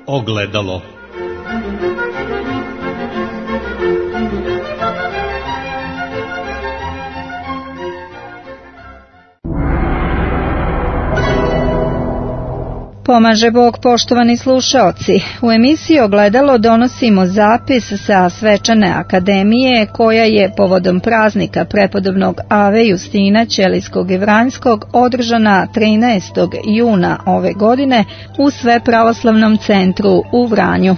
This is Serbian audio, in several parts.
Ogledalo. Pomaže Bog, poštovani slušaoci. U emisiji Ogledalo donosimo zapis sa svečane akademije koja je povodom praznika prepodobnog Ave Justina Ćelijskog i Vranjskog održana 13. juna ove godine u Svepravoslavnom centru u Vranju.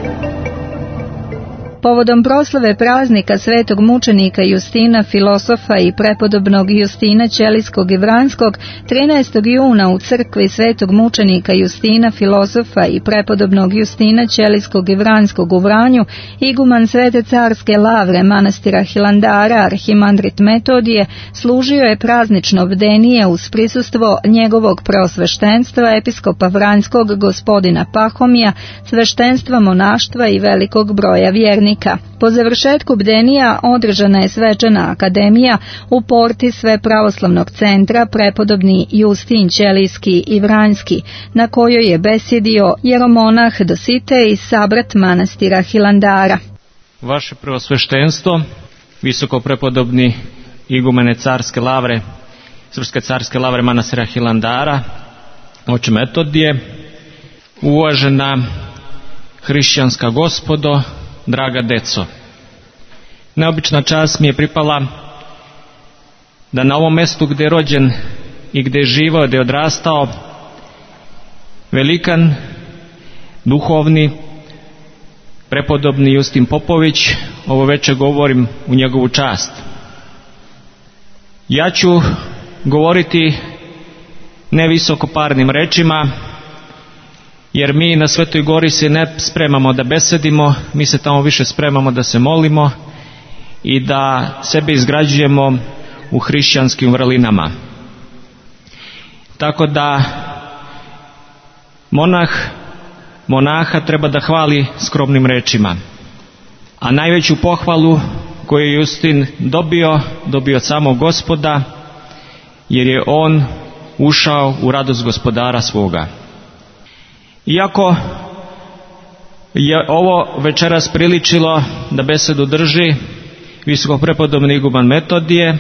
Povodom proslave praznika svetog mučenika Justina Filosofa i prepodobnog Justina Ćelijskog i Vranjskog 13. juna u crkvi svetog mučenika Justina Filosofa i prepodobnog Justina Ćelijskog i Vranjskog u Vranju, iguman Svete carske lavre manastira Hilandara arhimandrit Metodije služio je praznično bdenije uz prisustvo njegovog preosveštenstva episkopa Vranjskog gospodina Pahomija, sveštenstva monaštva i velikog broja vjernika. Po završetku bdenija održana je svečana akademija u porti Svepravoslavnog centra prepodobni Justin Ćelijski i Vranjski, na kojoj je besjedio jeromonah Dositej i sabrat manastira Hilandara. Vaše preosveštenstvo, visoko prepodobni igumene carske lavre, Srpske carske lavre manastira Hilandara, oče Metodije, uvažena hrišćanska gospodo, draga deco, neobična čast mi je pripala da na ovom mjestu gdje je rođen i gdje je živao, gdje je odrastao, velikan, duhovni, prepodobni Justin Popović, ovo večer govorim u njegovu čast. Ja ću govoriti ne visokoparnim rečima, jer mi na Svetoj Gori se ne spremamo da besedimo, mi se tamo više spremamo da se molimo i da sebe izgrađujemo u hrišćanskim vrlinama. Tako da monaha treba da hvali skromnim rečima. A najveću pohvalu koju je Justin dobio od samog Gospoda, jer je on ušao u radost gospodara svoga. Iako je ovo večeras priličilo da besedu drži visoko prepodobni iguman Metodije,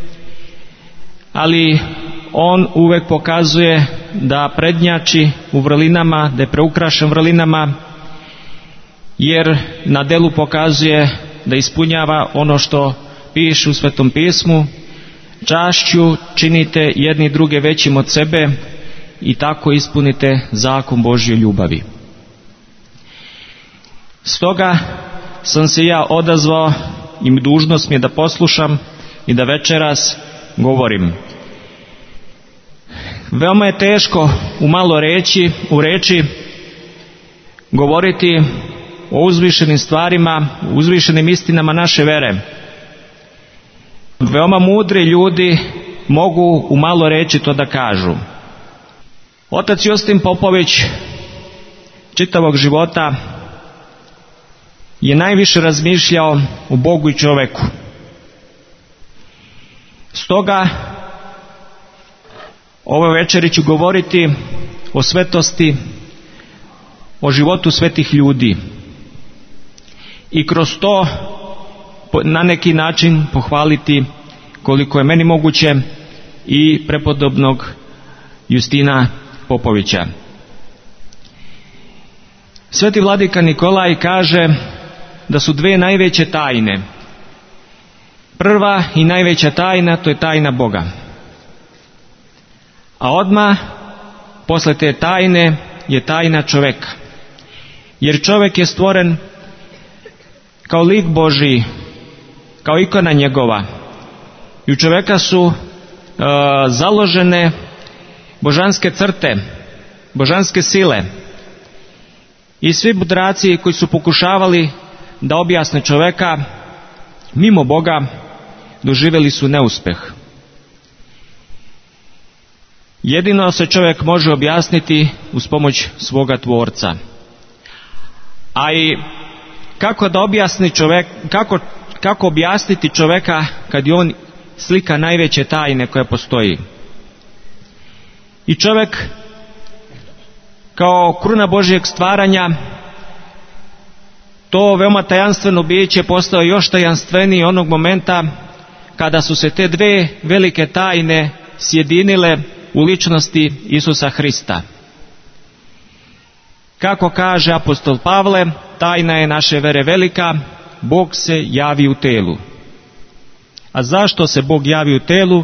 ali on uvek pokazuje da prednjači u vrlinama, da je preukrašen vrlinama, jer na delu pokazuje da ispunjava ono što piše u Svetom pismu: čašću činite jedni druge većim od sebe i tako ispunite zakon Božje ljubavi. Stoga sam se ja odazvao i dužnost mi je da poslušam i da večeras govorim. Veoma je teško u malo reči govoriti o uzvišenim stvarima, uzvišenim istinama naše vere. Veoma mudri ljudi mogu u malo reči to da kažu. Otac Justin Popović čitavog života je najviše razmišljao o Bogu i čoveku. Stoga ove večeri ću govoriti o svetosti, o životu svetih ljudi i kroz to na neki način pohvaliti, koliko je meni moguće, i prepodobnog Justina Popovića. Sveti vladika Nikolaj kaže da su dve najveće tajne. Prva i najveća tajna, to je tajna Boga. A odmah posle te tajne je tajna čoveka. Jer čovek je stvoren kao lik Božji, kao ikona njegova. I u čoveka su založene božanske crte, božanske sile. I svi mudraci koji su pokušavali da objasne čoveka mimo Boga, doživjeli su neuspeh. Jedino se čovjek može objasniti uz pomoć svoga Tvorca. A i kako da objasni čovjek, kako objasniti čovjeka kad je on slika najveće tajne koja postoji? I čovjek kao kruna Božjeg stvaranja, to veoma tajanstveno biće postao još tajanstveniji onog momenta kada su se te dve velike tajne sjedinile u ličnosti Isusa Hrista. Kako kaže apostol Pavle, tajna je naše vere velika, Bog se javi u telu. A zašto se Bog javi u telu?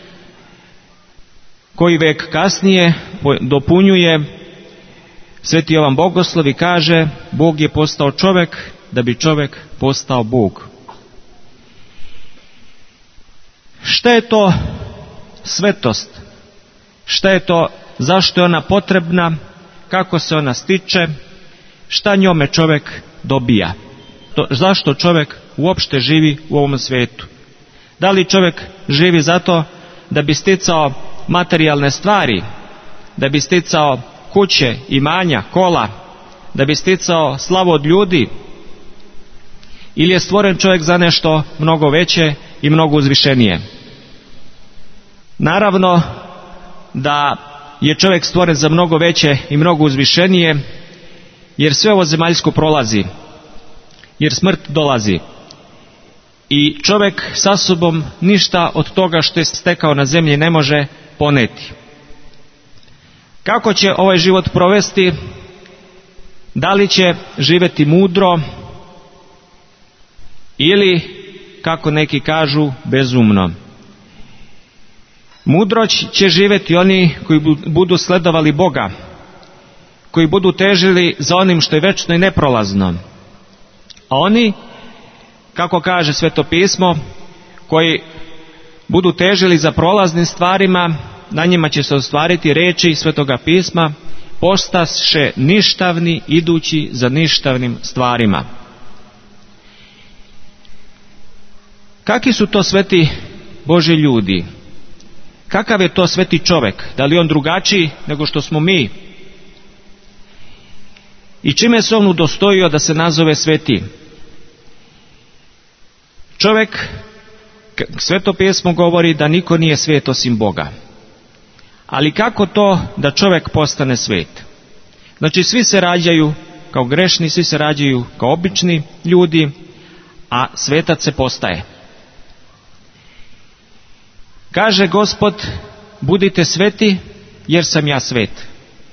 Koji vek kasnije dopunjuje Sveti Jovan Bogoslov i kaže, Bog je postao čovjek da bi čovjek postao Bog. Šta je to svetost? Šta je to, zašto je ona potrebna, kako se ona stiče, šta njome čovjek dobija? Zašto čovjek uopšte živi u ovom svijetu? Da li čovjek živi zato da bi sticao materijalne stvari, da bi sticao kuće, imanja, kola, da bi sticao slavu od ljudi, ili je stvoren čovjek za nešto mnogo veće i mnogo uzvišenije? Naravno da je čovjek stvoren za mnogo veće i mnogo uzvišenije, jer sve ovo zemaljsko prolazi, jer smrt dolazi i čovjek sa sobom ništa od toga što je stekao na zemlji ne može poneti. Kako će ovaj život provesti? Da li će živjeti mudro ili, kako neki kažu, bezumno? Mudro će živjeti oni koji budu sledovali Boga, koji budu težili za onim što je večno i neprolazno. A oni, kako kaže Sveto pismo, koji budu težili za prolaznim stvarima, na njima će se ostvariti riječi Svetoga pisma, postaše ništavni idući za ništavnim stvarima. Kakvi su to sveti Božji ljudi? Kakav je to sveti čovjek? Da li on drugačiji nego što smo mi? I čime se on udostojio da se nazove sveti? Čovjek, Sveto pismo govori da niko nije svet osim Boga. Ali kako to da čovjek postane svet? Znači svi se rađaju kao grešni, svi se rađaju kao obični ljudi, a svetac se postaje. Kaže Gospod, budite sveti jer sam ja svet.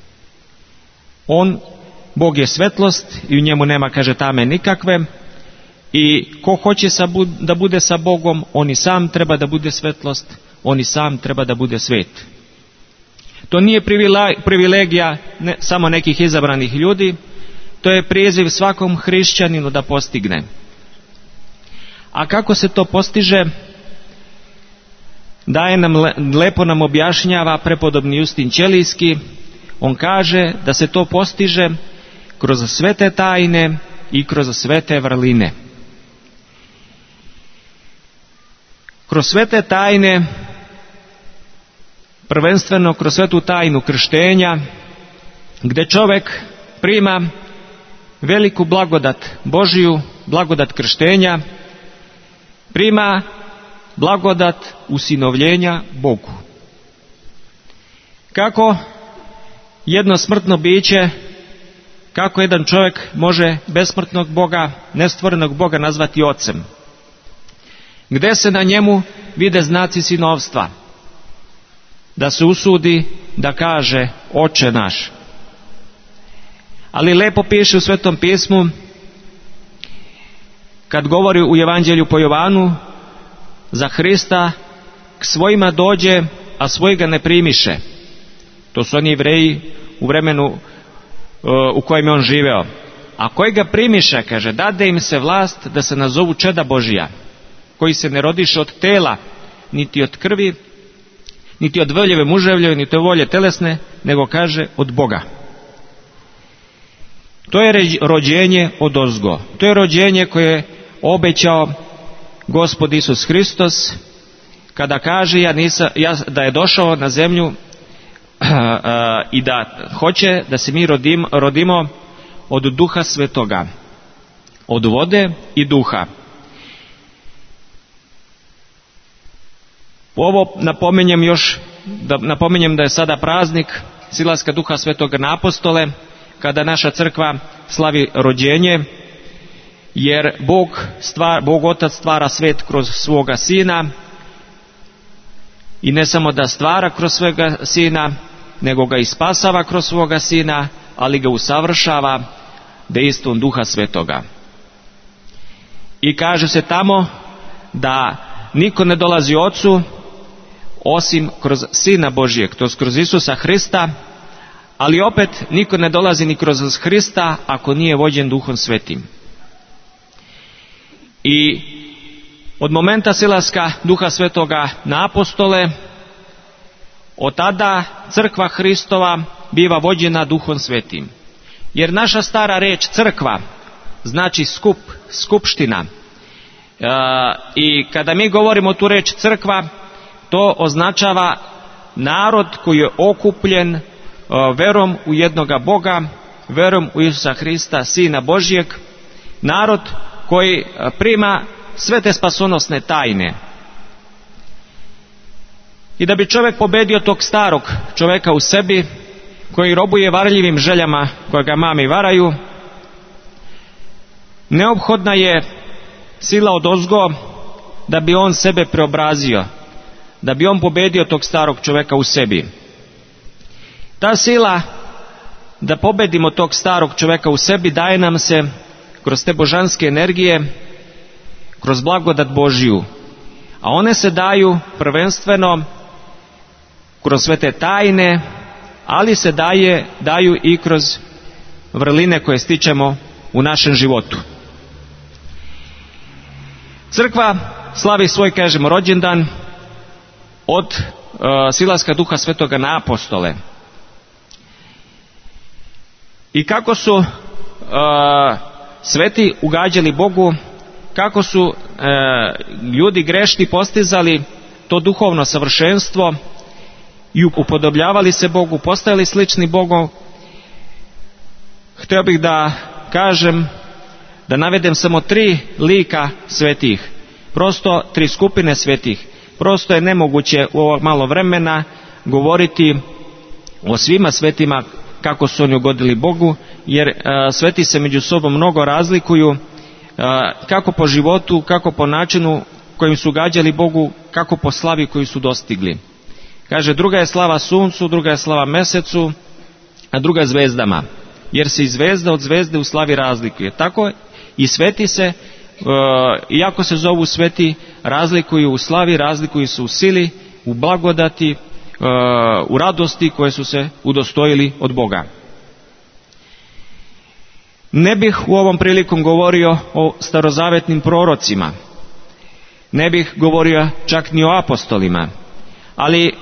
Bog je svetlost i u njemu nema, kaže, tame nikakve, i ko hoće da bude sa Bogom, on i sam treba da bude svetlost, on i sam treba da bude svet. To nije privilegija samo nekih izabranih ljudi, to je priziv svakom hrišćaninu da postigne. A kako se to postiže? Lepo nam objašnjava prepodobni Justin Ćelijski. On kaže da se to postiže kroz svete tajne i kroz svete vrline. Kroz svete tajne, prvenstveno kroz svetu tajnu krštenja, gdje čovjek prima veliku blagodat Božiju, blagodat krštenja, prima blagodat usinovljenja Bogu. Kako jedno smrtno biće, kako jedan čovjek može besmrtnog Boga, nestvorenog Boga nazvati ocem? Gdje se na njemu vide znaci sinovstva? Da se usudi da kaže Oče naš. Ali lepo piše u Svetom pismu, kad govori u Evanđelju po Jovanu, za Hrista k svojima dođe, a svoji ga ne primiše. To su oni Jevreji u vremenu u kojem je on živeo. A koji ga primiše, kaže, dade im se vlast da se nazovu čeda Božija, koji se ne rodiše od tela, niti od krvi, niti od voljeve muževljeve, niti od volje telesne, nego kaže od Boga. To je rođenje odozgo. To je rođenje koje je obećao Gospod Isus Hristos, kada kaže da je došao na zemlju i da hoće da se mi rodimo od Duha Svetoga, od vode i duha. Ovo napominjem da je sada praznik silaska Duha Svetoga na apostole, kada naša crkva slavi rođenje, jer Bog Otac stvara svet kroz svoga Sina, i ne samo da stvara kroz svoga Sina, nego ga i spasava kroz svoga Sina, ali ga usavršava dejstvom Duha Svetoga. I kaže se tamo da niko ne dolazi Ocu osim kroz Sina Božijeg, to je kroz Isusa Hrista, ali opet niko ne dolazi ni kroz Hrista ako nije vođen Duhom Svetim. I od momenta silaska Duha Svetoga na apostole, od tada crkva Hristova biva vođena Duhom Svetim. Jer naša stara reč crkva znači skup, skupština. I kada mi govorimo tu reč crkva, to označava narod koji je okupljen verom u jednoga Boga, verom u Isusa Hrista, Sina Božijeg, narod koji prima sve te spasonosne tajne. I da bi čovjek pobedio tog starog čovjeka u sebi, koji robuje varljivim željama koje ga mami varaju, neophodna je sila odozgo da bi on sebe preobrazio, da bi on pobedio tog starog čovjeka u sebi. Ta sila da pobedimo tog starog čovjeka u sebi daje nam se kroz te božanske energije, kroz blagodat Božiju. A one se daju prvenstveno kroz sve te tajne, ali se daju i kroz vrline koje stičemo u našem životu. Crkva slavi svoj, kažemo, rođendan od silaska Duha Svetoga na apostole. I kako su sveti ugađali Bogu, kako su ljudi grešni postizali to duhovno savršenstvo i upodobljavali se Bogu, postajali slični Bogu. Htio bih da kažem, da navedem samo 3 lika svetih, prosto 3 skupine svetih. Prosto je nemoguće u ovo malo vremena govoriti o svima svetima kako su oni ugodili Bogu, jer sveti se među sobom mnogo razlikuju, kako po životu, kako po načinu kojim su ugađali Bogu, kako po slavi koju su dostigli. Kaže, druga je slava suncu, druga je slava mesecu, a druga zvezdama, jer se i zvezda od zvezde u slavi razlikuje. Tako i sveti se, iako se zovu sveti, razlikuju u slavi, razlikuju se u sili, u blagodati, u radosti koje su se udostojili od Boga. Ne bih u ovom prilikom govorio o starozavetnim prorocima, ne bih govorio čak ni o apostolima, ali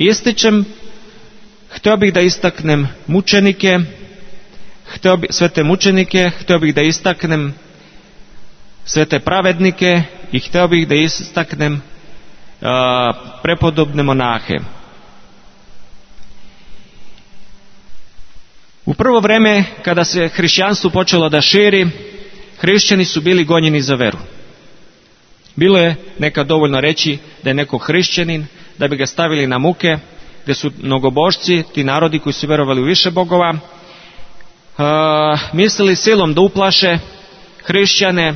htio bih da istaknem mučenike, sve te mučenike, htio bih da istaknem sve te pravednike i htio bih da istaknem prepodobne monahe. U prvo vreme, kada se hrišćanstvo počelo da širi, hrišćani su bili gonjeni za veru. Bilo je nekad dovoljno reći da je neko hrišćanin, da bi ga stavili na muke, gdje su mnogobožci, ti narodi koji su vjerovali u više bogova, mislili silom da uplaše hrišćane,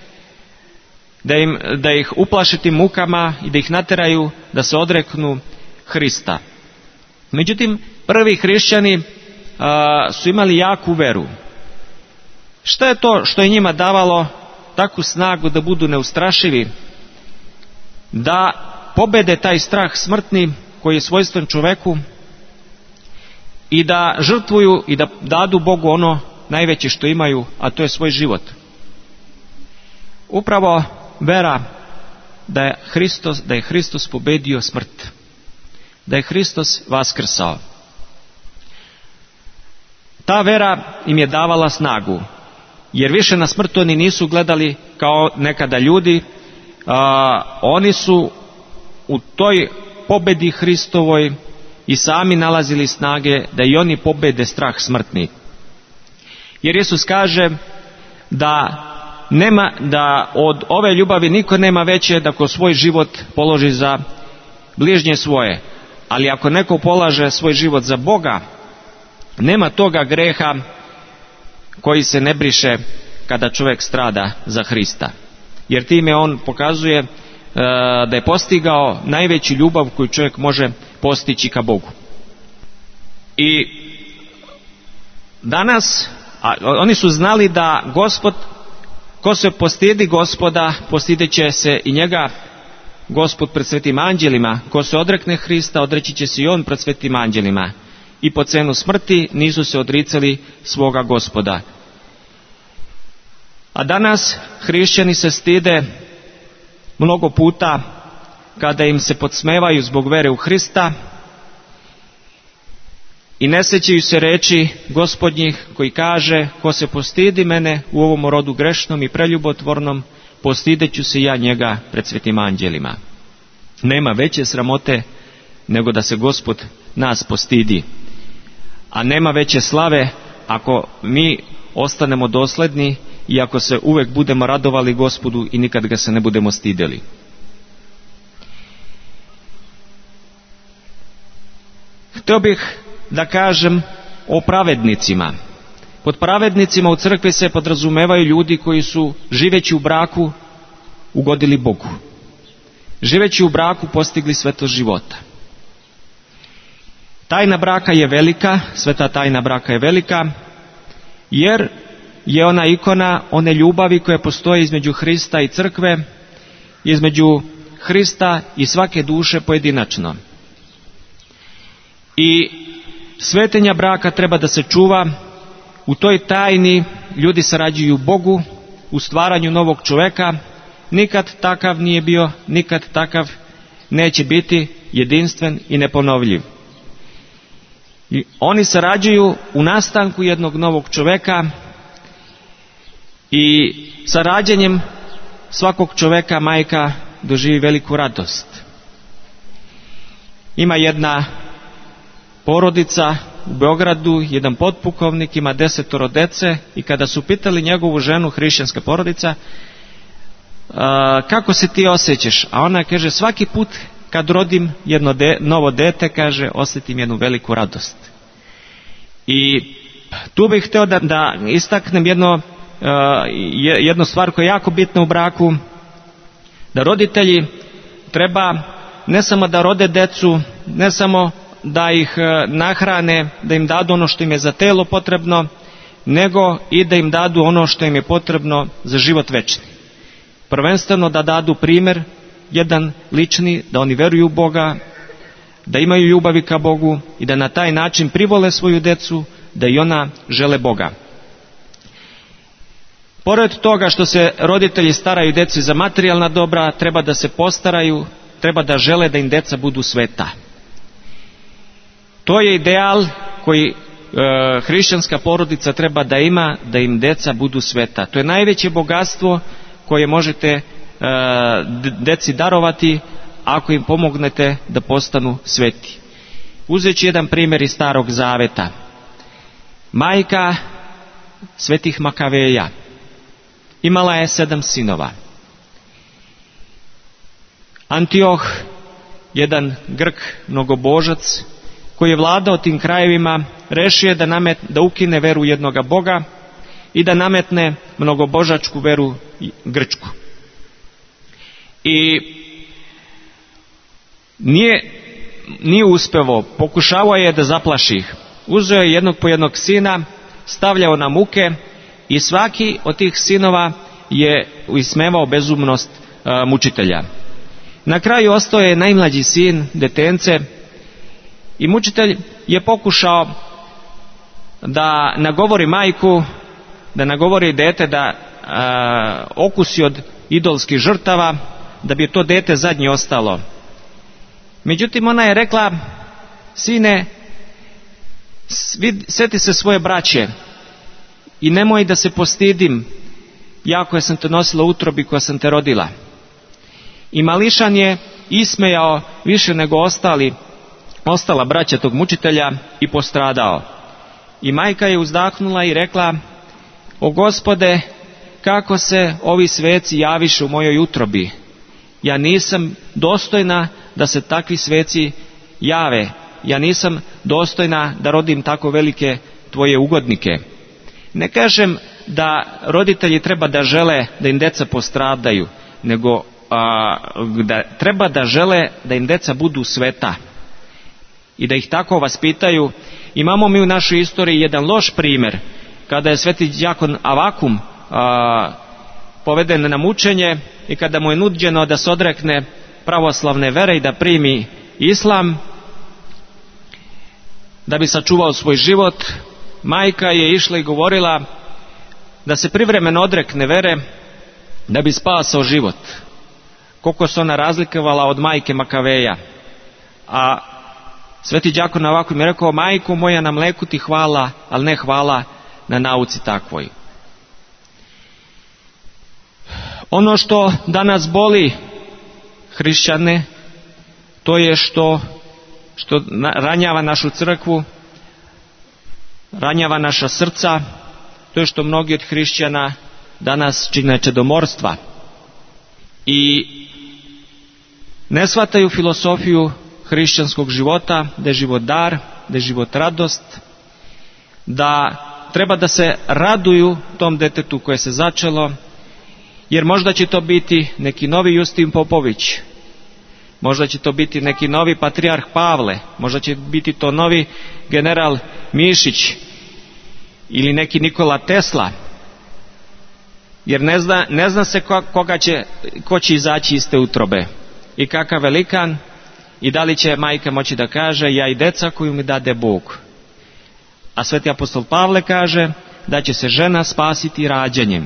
da ih uplaše tim mukama i da ih nateraju da se odreknu Hrista. Međutim, prvi hrišćani su imali jaku veru. Šta je to što je njima davalo takvu snagu da budu neustrašivi, da pobede taj strah smrtni koji je svojstven čoveku i da žrtvuju i da dadu Bogu ono najveće što imaju, a to je svoj život? Upravo vera da je Hristos pobedio smrt, da je Hristos vaskrsao. Ta vera im je davala snagu, jer više na smrt oni nisu gledali kao nekada ljudi, oni su u toj pobedi Hristovoj i sami nalazili snage da i oni pobede strah smrtni. Jer Isus kaže da od ove ljubavi niko nema veće da ko svoj život položi za bližnje svoje. Ali ako neko polaže svoj život za Boga, Nema toga greha koji se ne briše kada čovjek strada za Hrista. Jer time on pokazuje da je postigao najveću ljubav koju čovjek može postići ka Bogu. I danas oni su znali da Gospod, ko se postidi Gospoda, postidit će se i njega Gospod pred svetim anđelima. Ko se odrekne Hrista, odreći će se i on pred svetim anđelima. I po cenu smrti nisu se odricali svoga Gospoda. A danas hrišćani se stide mnogo puta kada im se podsmevaju zbog vere u Hrista i ne sjećaju se reči Gospodnjih koji kaže: ko se postidi mene u ovom rodu grešnom i preljubotvornom, postideću se ja njega pred svetim anđelima. Nema veće sramote nego da se Gospod nas postidi, a nema veće slave ako mi ostanemo dosledni i ako se uvek budemo radovali Gospodu i nikad ga se ne budemo stidjeli. Htio bih da kažem o pravednicima. Pod pravednicima u crkvi se podrazumevaju ljudi koji su, živeći u braku, ugodili Bogu. Živeći u braku postigli svetost života. Tajna braka je velika, sveta tajna braka je velika, jer je ona ikona one ljubavi koja postoji između Hrista i crkve, između Hrista i svake duše pojedinačno. I svetenja braka treba da se čuva. U toj tajni ljudi sarađuju Bogu u stvaranju novog čoveka. Nikad takav nije bio, nikad takav neće biti, jedinstven i neponovljiv. I oni sarađuju u nastanku jednog novog čoveka i sa rađanjem svakog čoveka majka doživi veliku radost. Ima jedna porodica u Beogradu, jedan potpukovnik, ima 10 dece i kada su pitali njegovu ženu, hrišćanska porodica, kako se ti osjećaš? A ona kaže: svaki put kad rodim jedno novo dete, kaže, osjetim jednu veliku radost. I tu bih htio da istaknem jednu stvar koja je jako bitna u braku, da roditelji treba ne samo da rode decu, ne samo da ih nahrane, da im dadu ono što im je za telo potrebno, nego i da im dadu ono što im je potrebno za život večni. Prvenstveno da dadu primjer, jedan lični, da oni veruju u Boga, da imaju ljubavi ka Bogu i da na taj način privole svoju decu, da i ona žele Boga. Pored toga što se roditelji staraju deci za materijalna dobra, treba da se postaraju, treba da žele da im deca budu sveta. To je ideal koji hrišćanska porodica treba da ima, da im deca budu sveta. To je najveće bogatstvo koje možete deci darovati ako im pomognete da postanu sveti. Uzet ću jedan primjer iz Starog Zaveta. Majka svetih Makaveja imala je 7 sinova. Antioh, jedan Grk, mnogobožac, koji je vladao tim krajevima, rešio je da ukine veru jednoga Boga i da nametne mnogobožačku veru grčku. I nije uspevao, pokušavao je da zaplaši ih. Uzeo je jednog po jednog sina, stavljao na muke i svaki od tih sinova je ismevao bezumnost mučitelja. Na kraju ostao je najmlađi sin, detence, i mučitelj je pokušao da nagovori majku, da nagovori dete da okusi od idolskih žrtava, da bi to dete zadnje ostalo. Međutim, ona je rekla: sine, sjeti se svoje braće i nemoj da se postidim, ja koja sam te nosila u utrobi, koja sam te rodila. I mališan je ismejao više nego ostala braća tog mučitelja i postradao. I majka je uzdahnula i rekla: o Gospode, kako se ovi sveci javiše u mojoj utrobi. Ja nisam dostojna da se takvi sveci jave. Ja nisam dostojna da rodim tako velike tvoje ugodnike. Ne kažem da roditelji treba da žele da im deca postradaju, nego da treba da žele da im deca budu sveta i da ih tako vaspitaju. Imamo mi u našoj istoriji jedan loš primjer, kada je sveti đakon Avakum poveden na mučenje i kada mu je nuđeno da se odrekne pravoslavne vere i da primi islam da bi sačuvao svoj život, majka je išla i govorila da se privremeno odrekne vere da bi spasao život. Koliko se ona razlikovala od majke Makaveja. A sveti đakon Avakum je rekao: majko moja, na mleku ti hvala, ali ne hvala na nauci takvoj. Ono što danas boli hrišćane, to je što ranjava našu crkvu, ranjava naša srca, to je što mnogi od hrišćana danas čine čedomorstva i ne shvataju filosofiju hrišćanskog života, da je život dar, da je život radost, da treba da se raduju tom detetu koje se začelo, jer možda će to biti neki novi Justin Popović, možda će to biti neki novi patrijarh Pavle, možda će biti to novi general Mišić ili neki Nikola Tesla, jer ne zna se ko će izaći iz te utrobe i kakav velikan, i da li će majka moći da kaže: ja i deca koju mi dade Bog. A sveti apostol Pavle kaže da će se žena spasiti rađanjem,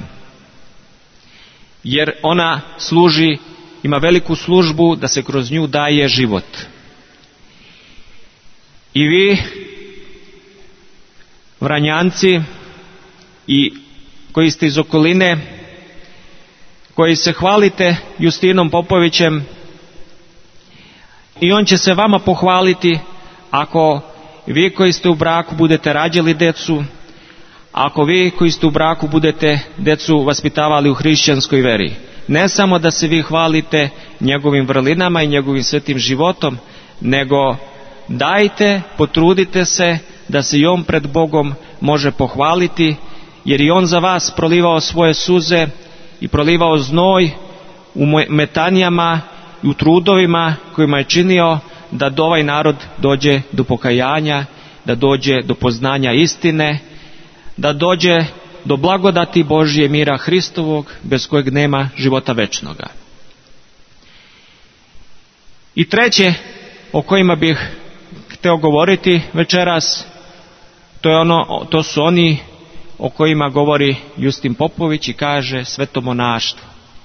jer ona služi, ima veliku službu da se kroz nju daje život. I vi, Vranjanci, i koji ste iz okoline, koji se hvalite Justinom Popovićem, i on će se vama pohvaliti ako vi koji ste u braku budete rađali decu, ako vi koji ste u braku budete decu vaspitavali u hrišćanskoj veri. Ne samo da se vi hvalite njegovim vrlinama i njegovim svetim životom, nego dajte, potrudite se da se i on pred Bogom može pohvaliti, jer i on za vas prolivao svoje suze i prolivao znoj u metanijama i u trudovima kojima je činio da ovaj narod dođe do pokajanja, da dođe do poznanja istine, da dođe do blagodati Božje, mira Hristovog, bez kojeg nema života večnoga. I treće o kojima bih hteo govoriti večeras, to su oni o kojima govori Justin Popović i kaže sveto monaštvo.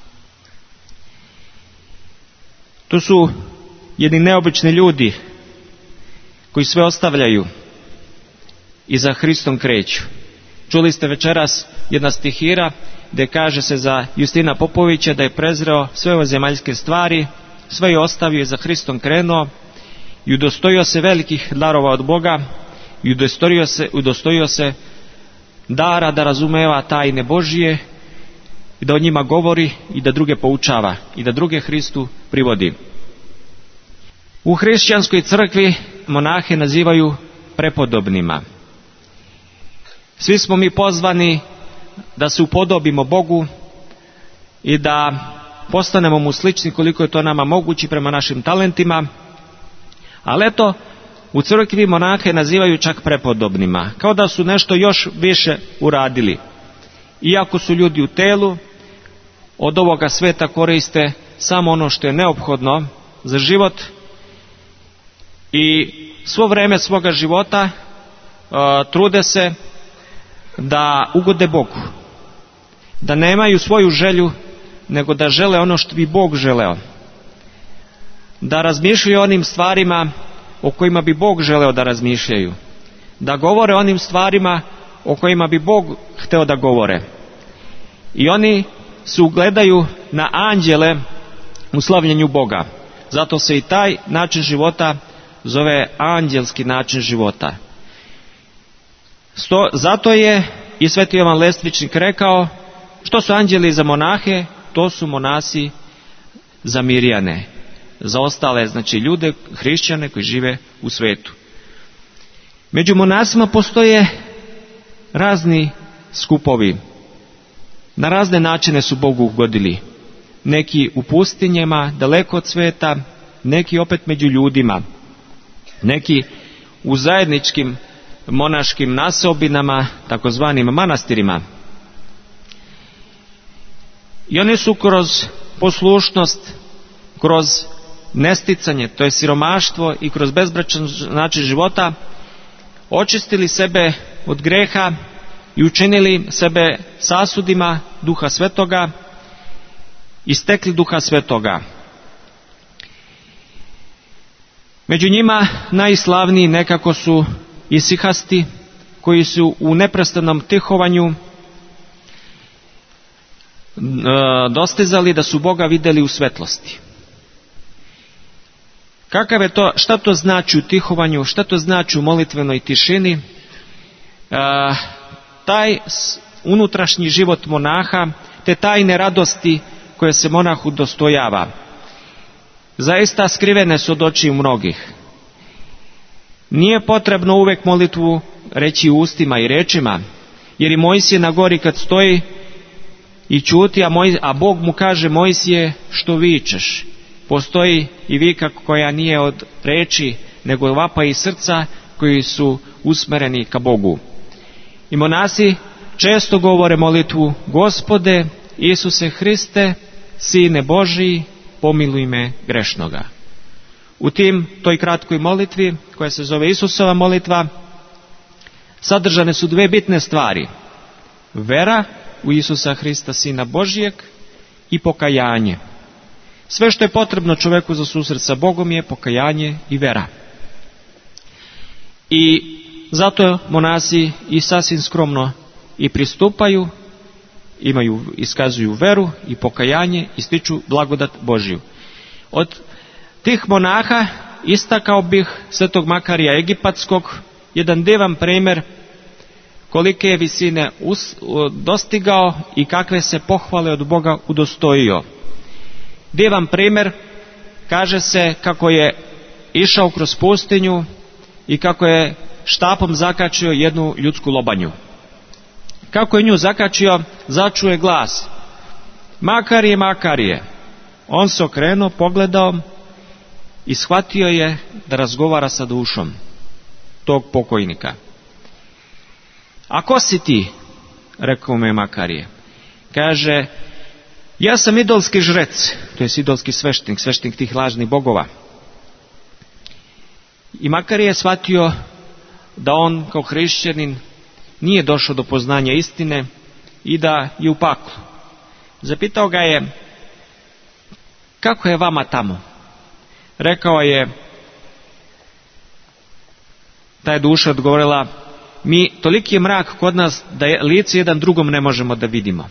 To su jedni neobični ljudi koji sve ostavljaju i za Hristom kreću. Čuli ste večeras jedna stihira gdje kaže se za Justina Popovića da je prezreo sve ove zemaljske stvari, sve je ostavio i za Hristom krenuo i udostojio se velikih darova od Boga i udostojio se dara da razumeva tajne Božije i da o njima govori i da druge poučava i da druge Hristu privodi. U hrišćanskoj crkvi monahe nazivaju prepodobnima. Svi smo mi pozvani da se upodobimo Bogu i da postanemo mu slični koliko je to nama mogući prema našim talentima, ali eto, u crkvi monahe nazivaju čak prepodobnima, kao da su nešto još više uradili. Iako su ljudi u telu, od ovoga sveta koriste samo ono što je neophodno za život i svo vreme svoga života trude se da ugode Bogu, da nemaju svoju želju, nego da žele ono što bi Bog želeo, da razmišljaju o onim stvarima o kojima bi Bog želeo da razmišljaju, da govore o onim stvarima o kojima bi Bog hteo da govore. I oni se ugledaju na anđele u slavljenju Boga. Zato se i taj način života zove anđelski način života. Zato je i sveti Jovan Lestvičnik rekao: što su anđeli za monahe, to su monasi za Mirjane, za ostale, znači ljude, hrišćane koji žive u svetu. Među monasima postoje razni skupovi. Na razne načine su Bogu ugodili. Neki u pustinjama, daleko od sveta, neki opet među ljudima, neki u zajedničkim monaškim naseobinama, takozvanim manastirima. I oni su kroz poslušnost, kroz nesticanje, to je siromaštvo, i kroz bezbračan način života očistili sebe od greha i učinili sebe sasudima Duha Svetoga i stekli Duha Svetoga. Među njima najslavniji nekako su isihasti, koji su u neprestanom tihovanju dostizali da su Boga vidjeli u svetlosti. Kakav je to, šta to znači u tihovanju, šta to znači u molitvenoj tišini? Taj unutrašnji život monaha, te tajne radosti koje se monah udostojava, zaista skrivene su od očiju mnogih. Nije potrebno uvijek molitvu reći ustima i rečima, jer i Mojsije na gori kad stoji i ćuti, a Bog mu kaže: Mojsije, što vičeš? Postoji i vika koja nije od reči, nego vapa iz srca, koji su usmereni ka Bogu. I monasi često govore molitvu: Gospode Isuse Hriste, Sine Božiji, pomiluj me grešnoga. U toj kratkoj molitvi, koja se zove Isusova molitva, sadržane su dve bitne stvari: vera u Isusa Hrista, Sina Božijeg, i pokajanje. Sve što je potrebno čovjeku za susret sa Bogom je pokajanje i vera. I zato monasi i sasvim skromno i pristupaju, iskazuju veru i pokajanje i stiču blagodat Božiju. Od tih monaha istakao bih svetog Makarija Egipatskog, jedan divan primjer kolike je visine dostigao i kakve se pohvale od Boga udostojio. Divan primjer, kaže se kako je išao kroz pustinju i kako je štapom zakačio jednu ljudsku lobanju. Kako je nju zakačio, začuje glas: Makarije, Makarije. On se okrenuo, pogledao i shvatio je da razgovara sa dušom tog pokojnika. A ko si ti? Rekao mu je Makarije. Kaže: ja sam idolski žrec, to je idolski sveštenik tih lažnih bogova. I Makarije je shvatio da on kao hrišćanin nije došao do poznanja istine i da je u paklu. Zapitao ga je: kako je vama tamo? Rekao je, ta je duša odgovorila: toliki je mrak kod nas da lice jedan drugom ne možemo da vidimo.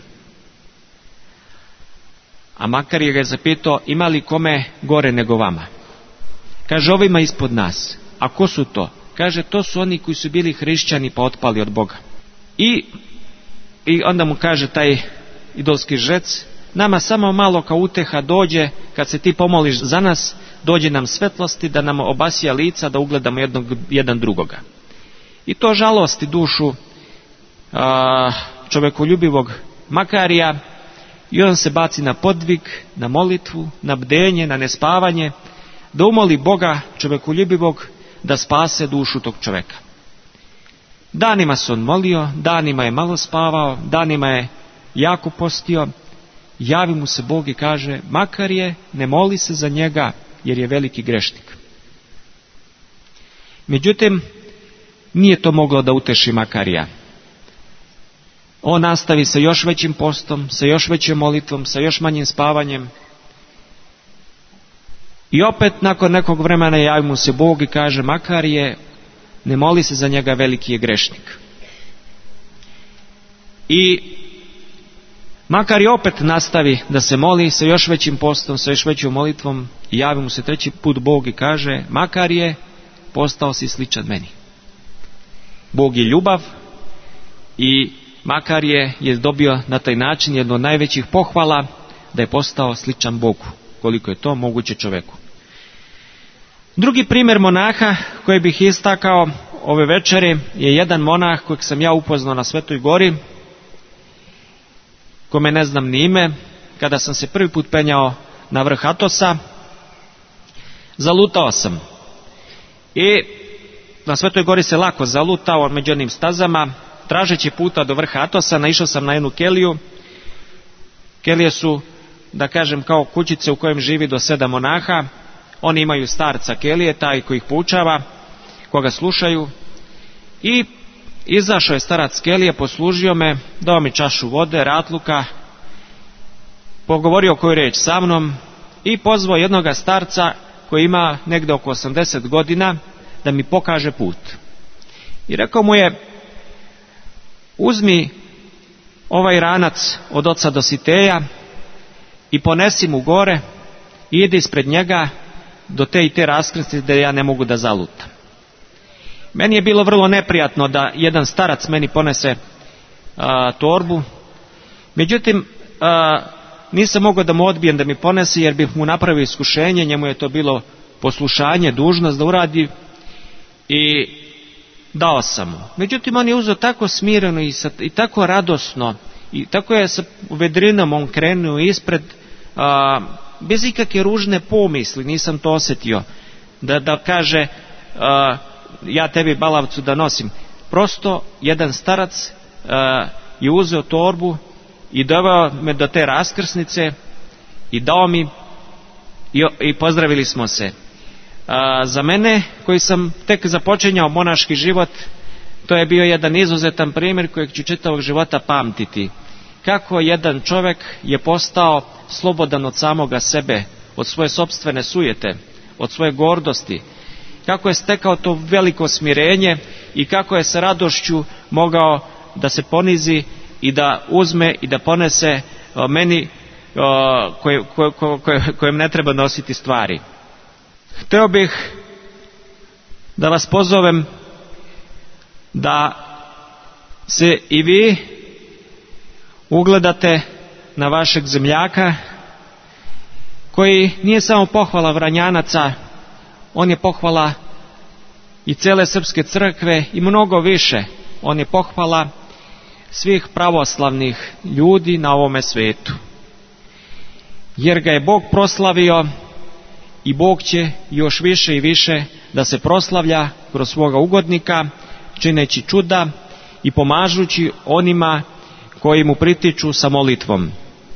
A Makarije ga je zapitao: ima li kome gore nego vama? Kaže: ovima ispod nas. A ko su to? Kaže: to su oni koji su bili hrišćani pa otpali od Boga. I onda mu kaže taj idolski žrec: nama samo malo kao uteha dođe, kad se ti pomoliš za nas, dođe nam svetlosti da nam obasja lica, da ugledamo jedan drugoga. I to žalosti dušu čovjekoljubivog Makarija, i on se baci na podvig, na molitvu, na bdenje, na nespavanje, da umoli Boga čovjekoljubivog da spase dušu tog čovjeka. Danima se on molio, danima je malo spavao, danima je jako postio. Javi mu se Bog i kaže: Makarije, ne moli se za njega, jer je veliki grešnik. Međutim, nije to moglo da uteši Makarija. On nastavi sa još većim postom, sa još većom molitvom, sa još manjim spavanjem. I opet nakon nekog vremena javi mu se Bog i kaže: Makarije, ne moli se za njega, veliki je grešnik. I Makarije opet nastavi da se moli sa još većim postom, sa još većom molitvom, i javi mu se treći put Bog i kaže: Makarije, postao si sličan meni. Bog je ljubav i Makarije je dobio na taj način jedno od najvećih pohvala, da je postao sličan Bogu, koliko je to moguće čovjeku. Drugi primjer monaha koji bih istakao, ove večeri je jedan monah kojeg sam ja upoznao na Svetoj gori, kome ne znam ni ime. Kada sam se prvi put penjao na vrh Atosa, zalutao sam. I na Svetoj gori se lako zalutao među onim stazama. Tražeći puta do vrha Atosa, naišao sam na jednu keliju. Kelije su, da kažem, kao kućice u kojem živi do 7 monaha. Oni imaju starca kelije, taj koji ih poučava, koga slušaju. I izašao je starac kelije, poslužio me, dao mi čašu vode, ratluka, pogovorio koju riječ sa mnom i pozvao jednoga starca koji ima negdje oko 80 godina da mi pokaže put. I rekao mu je: uzmi ovaj ranac od oca Dositeja i ponesi mu gore i ide ispred njega do te i te raskrsnice da ja ne mogu da zalutam. Meni je bilo vrlo neprijatno da jedan starac meni ponese torbu. Međutim, nisam mogao da mu odbijem da mi ponese, jer bih mu napravio iskušenje. Njemu je to bilo poslušanje, dužnost da uradi, i dao sam mu. Međutim, on je uzeo tako smireno i tako radosno, i tako je sa vedrinom on krenuo ispred, bez ikakve ružne pomisli. Nisam to osjetio da kaže: ja tebi balavcu da nosim. Prosto jedan starac je uzeo torbu i doveo me do te raskrsnice i dao mi, i pozdravili smo se. Za mene, koji sam tek započinjao monaški život, to je bio jedan izuzetan primjer kojeg ću čitavog života pamtiti. Kako jedan čovjek je postao slobodan od samoga sebe, od svoje sopstvene sujete, od svoje gordosti. Kako je stekao to veliko smirenje i kako je sa radošću mogao da se ponizi i da uzme i da ponese meni kojem ne treba nositi stvari. Hteo bih da vas pozovem da se i vi ugledate na vašeg zemljaka, koji nije samo pohvala Vranjanaca, on je pohvala i cele Srpske crkve i mnogo više. On je pohvala svih pravoslavnih ljudi na ovome svetu. Jer ga je Bog proslavio i Bog će još više i više da se proslavlja kroz svoga ugodnika, čineći čuda i pomažući onima koji mu pritiču sa molitvom.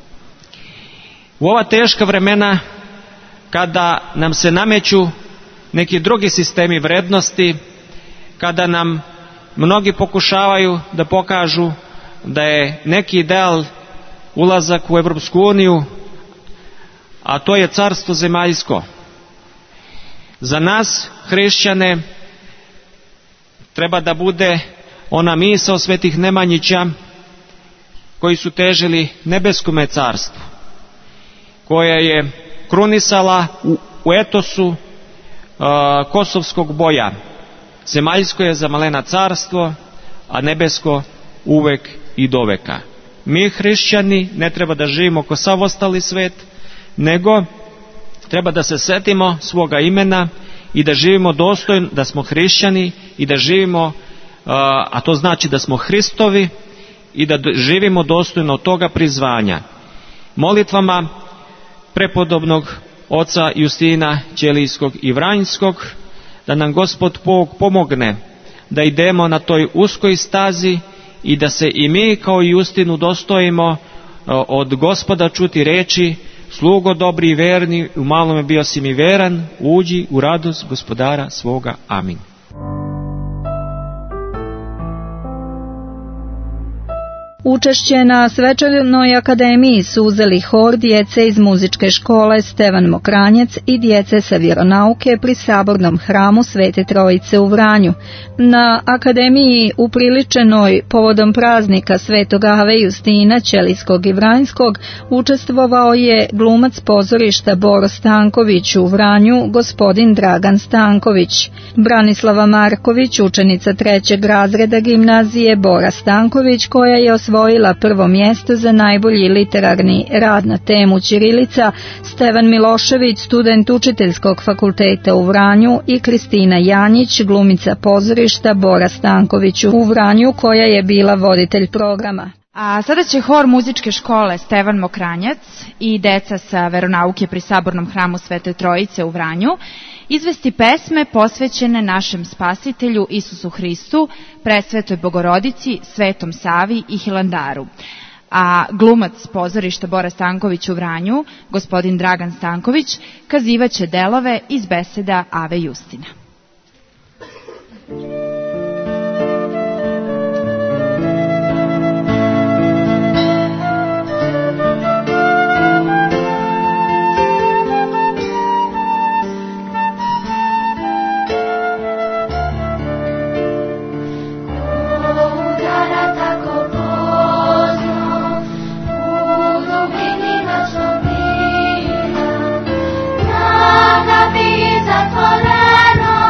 U ova teška vremena, kada nam se nameću neki drugi sistemi vrednosti, kada nam mnogi pokušavaju da pokažu da je neki ideal ulazak u Evropsku uniju, a to je carstvo zemaljsko. Za nas, hrišćane, treba da bude ona misao svetih Nemanjića, koji su težili nebeskome carstvu, koja je krunisala u etosu kosovskog boja: zemaljsko je za malena carstvo, a nebesko uvek i doveka. Mi, hrišćani, ne treba da živimo ko sav ostali svet, nego treba da se setimo svoga imena i da živimo dostojno, da smo hrišćani, i da živimo, a to znači da smo Hristovi, i da živimo dostojno toga prizvanja. Molitvama prepodobnog oca Justina Ćelijskog i Vranjskog, da nam Gospod Bog pomogne da idemo na toj uskoj stazi i da se i mi kao i Justin udostojimo od Gospoda čuti reči: slugo dobri i verni, u malome bio si mi veran, uđi u radost Gospodara svoga. Amin. Učešće na svečanoj akademiji su uzeli hor djece iz muzičke škole Stevan Mokranjec i djece sa vjeronauke pri Sabornom hramu Svete Trojice u Vranju. Na akademiji upriličenoj povodom praznika Svetog Ave Justina Ćelijskog i Vranjskog učestvovao je glumac pozorišta Boro Stanković u Vranju, gospodin Dragan Stanković. Branislava Marković, učenica 3. razreda gimnazije Bora Stanković, koja je osvojila osvojila prvo mjesto za najbolji literarni rad na temu ćirilica, Stevan Milošević, student Učiteljskog fakulteta u Vranju, i Kristina Janjić, glumica pozorišta Bora Stanković u Vranju, koja je bila voditelj programa. A sada će hor muzičke škole Stevan Mokranjac i deca sa veronauke pri Sabornom hramu Svete Trojice u Vranju izvesti pesme posvećene našem spasitelju Isusu Hristu, Presvetoj Bogorodici, Svetom Savi i Hilandaru. A glumac pozorišta Bora Stanković u Vranju, gospodin Dragan Stanković, kazivaće delove iz beseda Ave Justina. Zatvoreno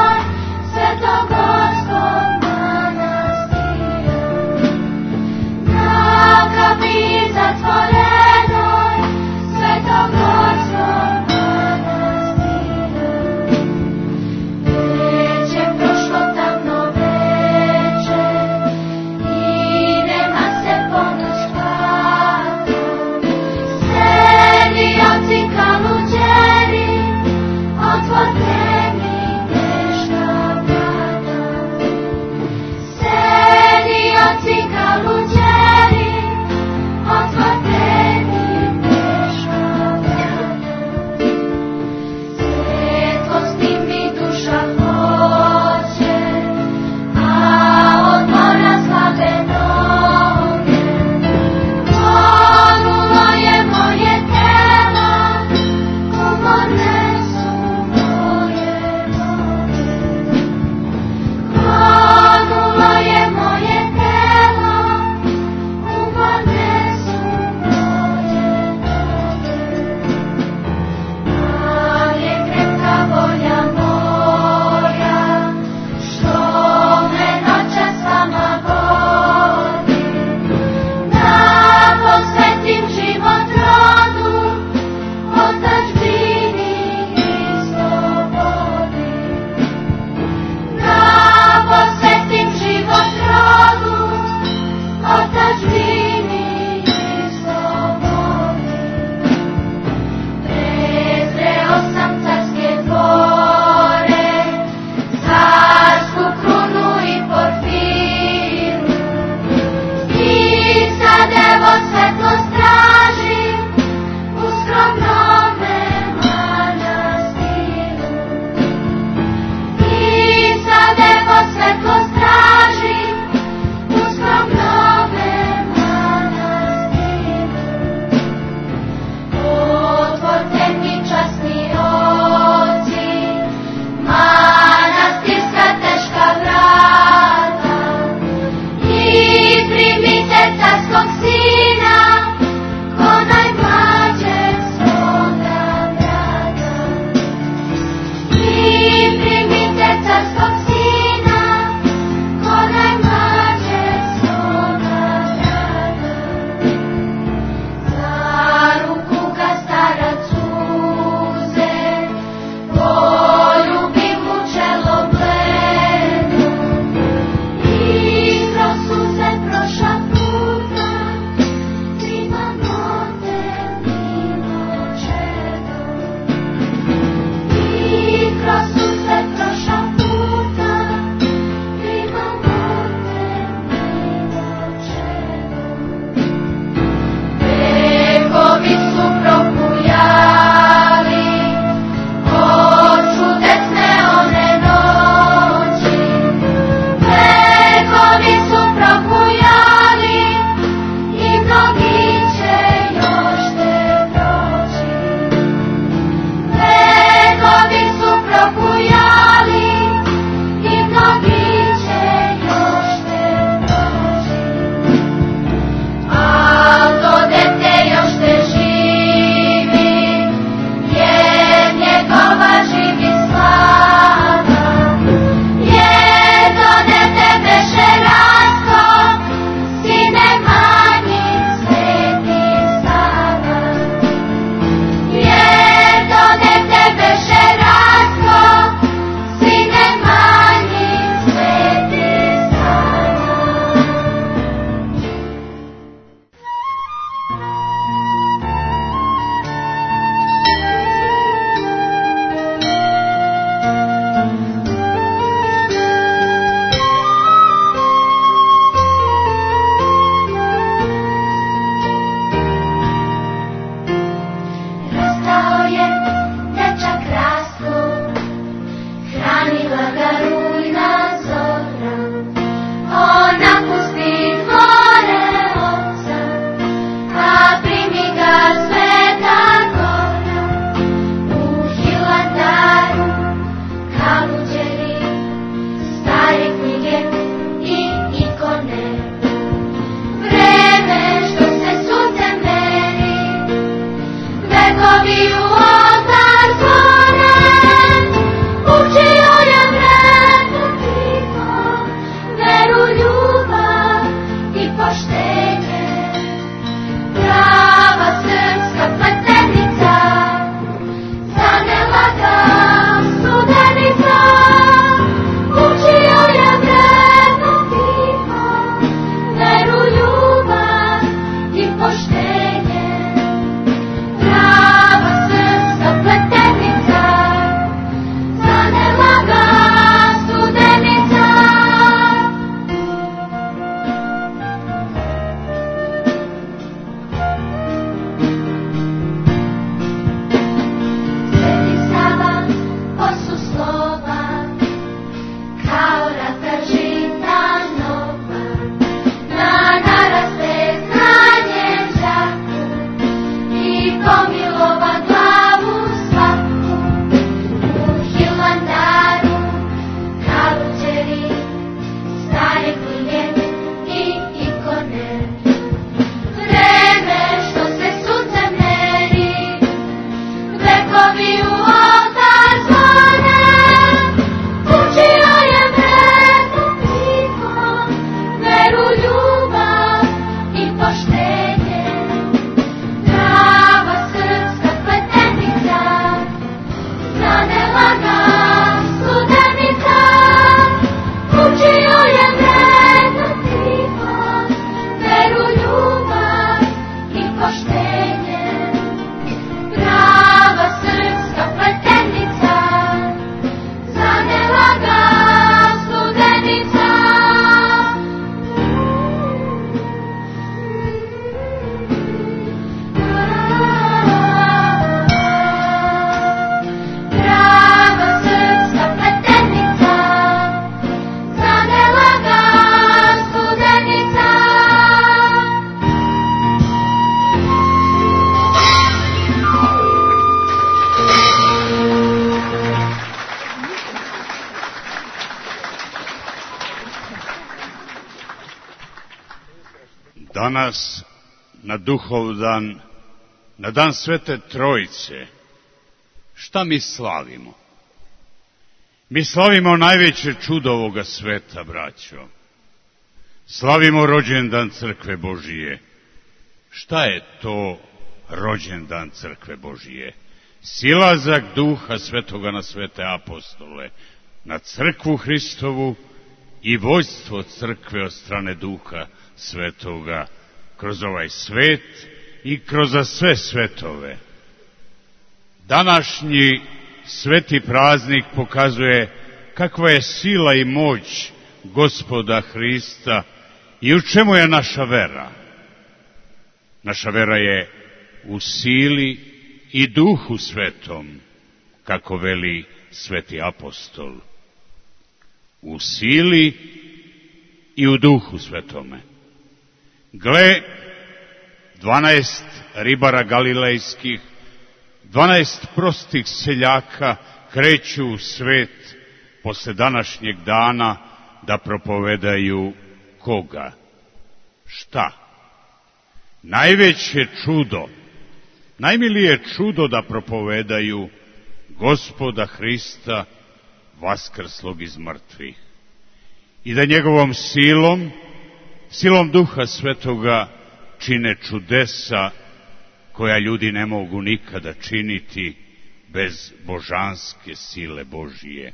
Danas, na Duhovdan, na dan Svete Trojice, šta mi slavimo? Mi slavimo najveće čudo ovoga sveta, braćo. Slavimo rođendan Crkve Božije. Šta je to rođendan Crkve Božije? Silazak Duha Svetoga na svete apostole, na Crkvu Hristovu i vođstvo Crkve od strane Duha Svetoga kroz ovaj svet i kroz sve svetove. Današnji sveti praznik pokazuje kakva je sila i moć Gospoda Hrista i u čemu je naša vera. Naša vera je u sili i Duhu Svetom, kako veli sveti apostol. U sili i u Duhu Svetome. Gle, 12 ribara galilejskih, 12 prostih seljaka kreću u svet posle današnjeg dana da propovedaju koga? Šta? Najveće čudo, najmilije čudo da propovedaju Gospoda Hrista vaskrslog iz mrtvih. I da njegovom silom Duha Svetoga čine čudesa koja ljudi ne mogu nikada činiti bez božanske sile Božije.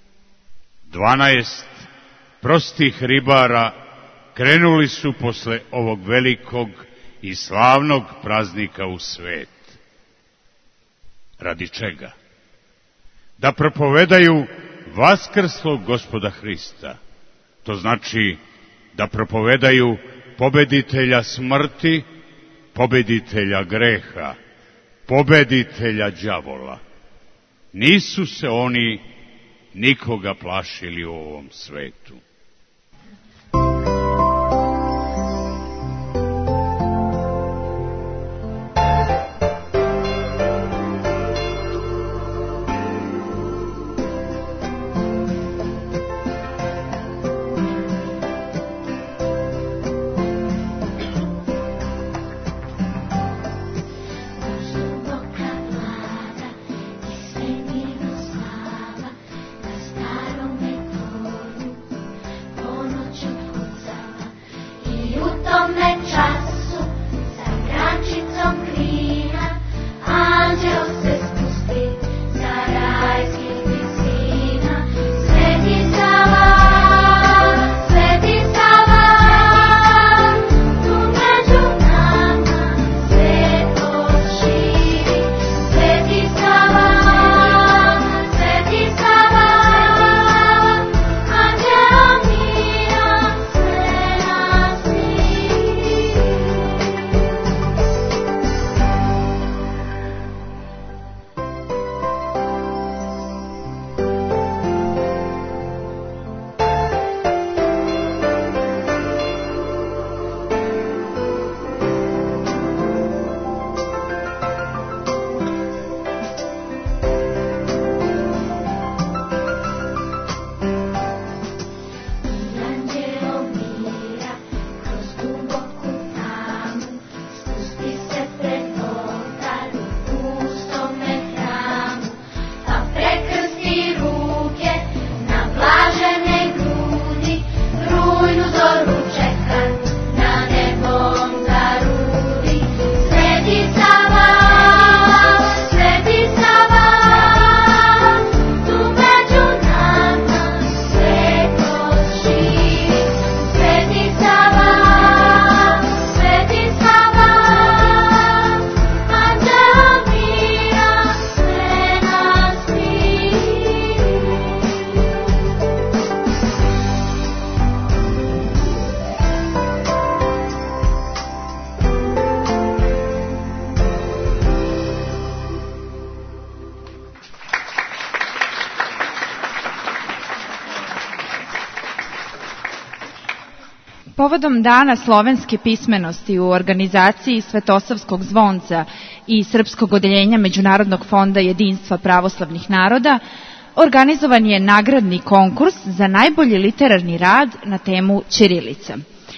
12 prostih ribara krenuli su posle ovog velikog i slavnog praznika u svet. Radi čega? Da propovedaju vaskrslog Gospoda Hrista. To znači da propovedaju pobeditelja smrti, pobeditelja greha, pobeditelja đavola. Nisu se oni nikoga plašili u ovom svetu. Povodom Dana slovenske pismenosti u organizaciji Svetosavskog zvonca i Srpskog odeljenja Međunarodnog fonda jedinstva pravoslavnih naroda organizovan je nagradni konkurs za najbolji literarni rad na temu ćirilica.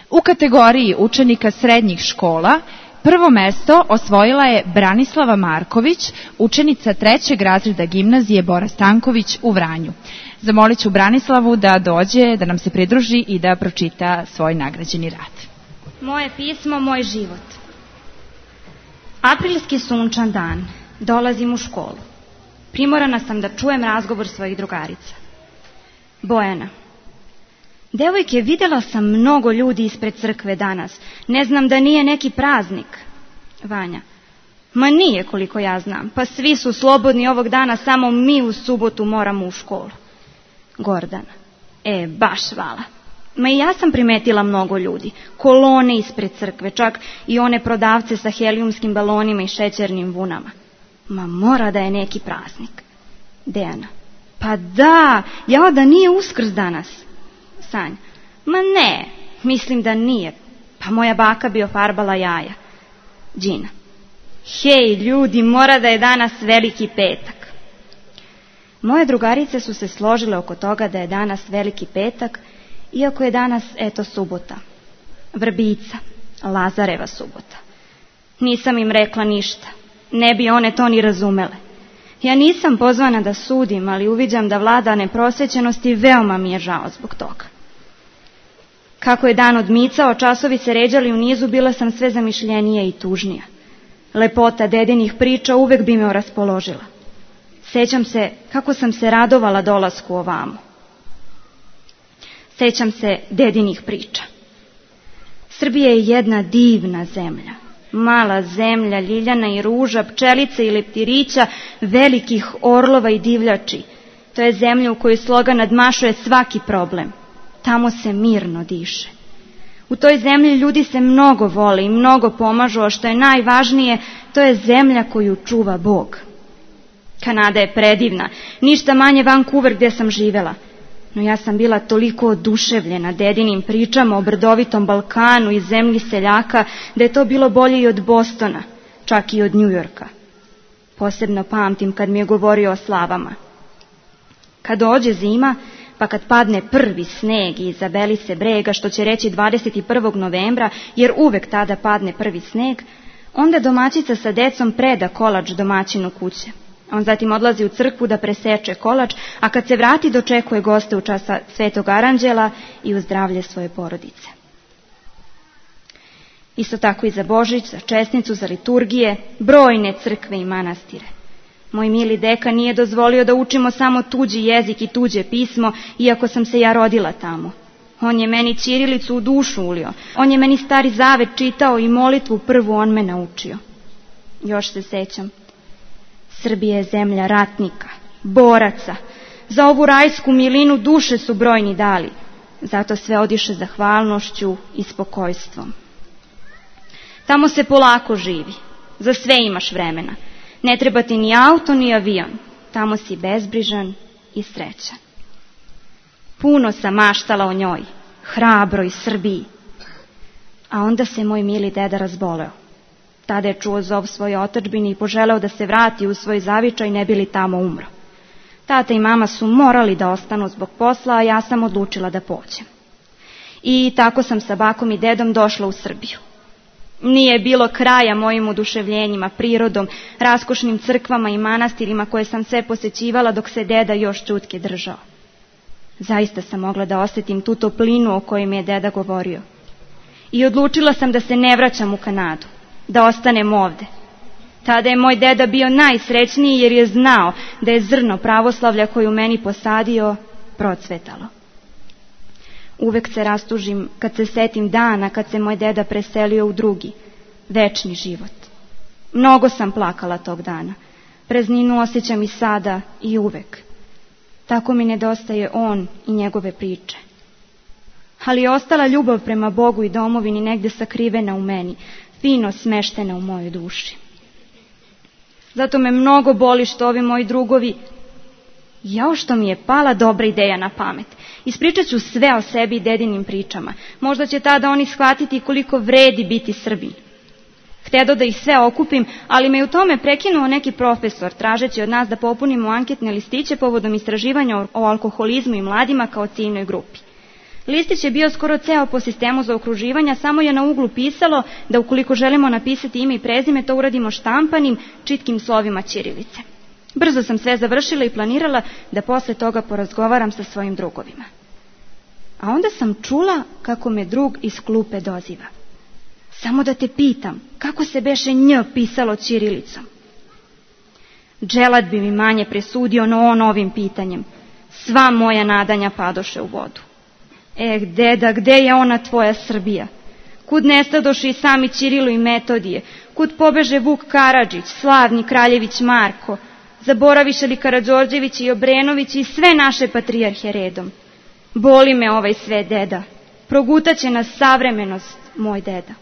U kategoriji učenika srednjih škola prvo mesto osvojila je Branislava Marković, učenica 3. razreda gimnazije Bora Stanković u Vranju. Zamolit ću Branislavu da dođe, da nam se pridruži i da pročita svoj nagrađeni rad. Moje pismo, moj život. Aprilski sunčan dan. Dolazim u školu. Primorana sam da čujem razgovor svojih drugarica. Bojana. Devojke, videla sam mnogo ljudi ispred crkve danas. Ne znam da nije neki praznik. Vanja. Ma nije, koliko ja znam. Pa svi su slobodni ovog dana, samo mi u subotu moramo u školu. Gordana. Baš hvala. Ma i ja sam primetila mnogo ljudi. Kolone ispred crkve, čak i one prodavce sa helijumskim balonima i šećernim vunama. Ma mora da je neki praznik. Dejana. Pa da, jao da nije Uskrs danas. Sanja. Ma ne, mislim da nije. Pa moja baka bi ofarbala jaja. Đina. Hej ljudi, mora da je danas Veliki petak. Moje drugarice su se složile oko toga da je danas Veliki petak, iako je danas, eto, subota. Vrbica, Lazareva subota. Nisam im rekla ništa. Ne bi one to ni razumele. Ja nisam pozvana da sudim, ali uviđam da vlada neprosvećenost i veoma mi je žao zbog toga. Kako je dan odmicao, časovi se ređali u nizu, bila sam sve zamišljenija i tužnija. Lepota dedinih priča uvek bi me oraspoložila. Sećam se kako sam se radovala dolasku ovamo. Sećam se dedinih priča. Srbija je jedna divna zemlja. Mala zemlja, ljiljana i ruža, pčelice i leptirića, velikih orlova i divljači. To je zemlja u kojoj sloga nadmašuje svaki problem. Tamo se mirno diše. U toj zemlji ljudi se mnogo vole i mnogo pomažu, a što je najvažnije, to je zemlja koju čuva Bog. Kanada je predivna, ništa manje Vancouver gdje sam živela. No ja sam bila toliko oduševljena dedinim pričama o brdovitom Balkanu i zemlji seljaka, da je to bilo bolje i od Bostona, čak i od Njujorka. Posebno pamtim kad mi je govorio o slavama. Kad dođe zima, pa kad padne prvi sneg i zabeli se brega, što će reći 21. novembra, jer uvek tada padne prvi sneg, onda domaćica sa decom preda kolač domaćinu kuće. On zatim odlazi u crkvu da preseče kolač, a kad se vrati dočekuje goste u časa Svetog Aranđela i u zdravlje svoje porodice. Isto tako i za Božić, za česnicu, za liturgije, brojne crkve i manastire. Moj mili deka nije dozvolio da učimo samo tuđi jezik i tuđe pismo, iako sam se ja rodila tamo. On je meni ćirilicu u dušu ulio. On je meni Stari Zavet čitao i molitvu prvu on me naučio. Još se sećam. Srbija je zemlja ratnika, boraca. Za ovu rajsku milinu duše su brojni dali. Zato sve odiše zahvalnošću i spokojstvom. Tamo se polako živi. Za sve imaš vremena. Ne treba ti ni auto, ni avion. Tamo si bezbrižan i srećan. Puno sam maštala o njoj, hrabroj Srbiji. A onda se moj mili deda razboleo. Tada je čuo zov svoje otadžbine i poželeo da se vrati u svoj zavičaj, ne bi li tamo umro. Tata i mama su morali da ostanu zbog posla, a ja sam odlučila da pođem. I tako sam sa bakom i dedom došla u Srbiju. Nije bilo kraja mojim oduševljenjima, prirodom, raskošnim crkvama i manastirima koje sam sve posećivala dok se deda još čutke držao. Zaista sam mogla da osjetim tu toplinu o kojoj mi je deda govorio. I odlučila sam da se ne vraćam u Kanadu, da ostanem ovde. Tada je moj deda bio najsrećniji jer je znao da je zrno pravoslavlja koju u meni posadio procvetalo. Uvek se rastužim kad se setim dana kad se moj deda preselio u drugi, večni život. Mnogo sam plakala tog dana. Prazninu osjećam i sada i uvek. Tako mi nedostaje on i njegove priče. Ali je ostala ljubav prema Bogu i domovini negde sakrivena u meni, fino smeštena u mojoj duši. Zato me mnogo boli što ovi moji drugovi, jao što mi je pala dobra ideja na pamet. Ispričat ću sve o sebi i dedinim pričama. Možda će tada oni shvatiti koliko vredi biti Srbin. Htedo da ih sve okupim, ali me u tome prekinuo neki profesor, tražeći od nas da popunimo anketne listiće povodom istraživanja o alkoholizmu i mladima kao ciljnoj grupi. Listić je bio skoro ceo po sistemu zaokruživanja, samo je na uglu pisalo da ukoliko želimo napisati ime i prezime, to uradimo štampanim, čitkim slovima ćirilice. Brzo sam sve završila i planirala da posle toga porazgovaram sa svojim drugovima. A onda sam čula kako me drug iz klupe doziva. Samo da te pitam, kako se beše nj pisalo ćirilicom? Dželat bi mi manje presudio, no on ovim pitanjem. Sva moja nadanja padoše u vodu. Deda, gde je ona tvoja Srbija? Kud nestadoše i sami Ćirilo i Metodije? Kud pobeže Vuk Karadžić, slavni Kraljević Marko? Zaboraviše li Karađorđević i Obrenović i sve naše patrijarhe redom? Boli me ovaj sve, deda. Progutaće nas savremenost, moj deda.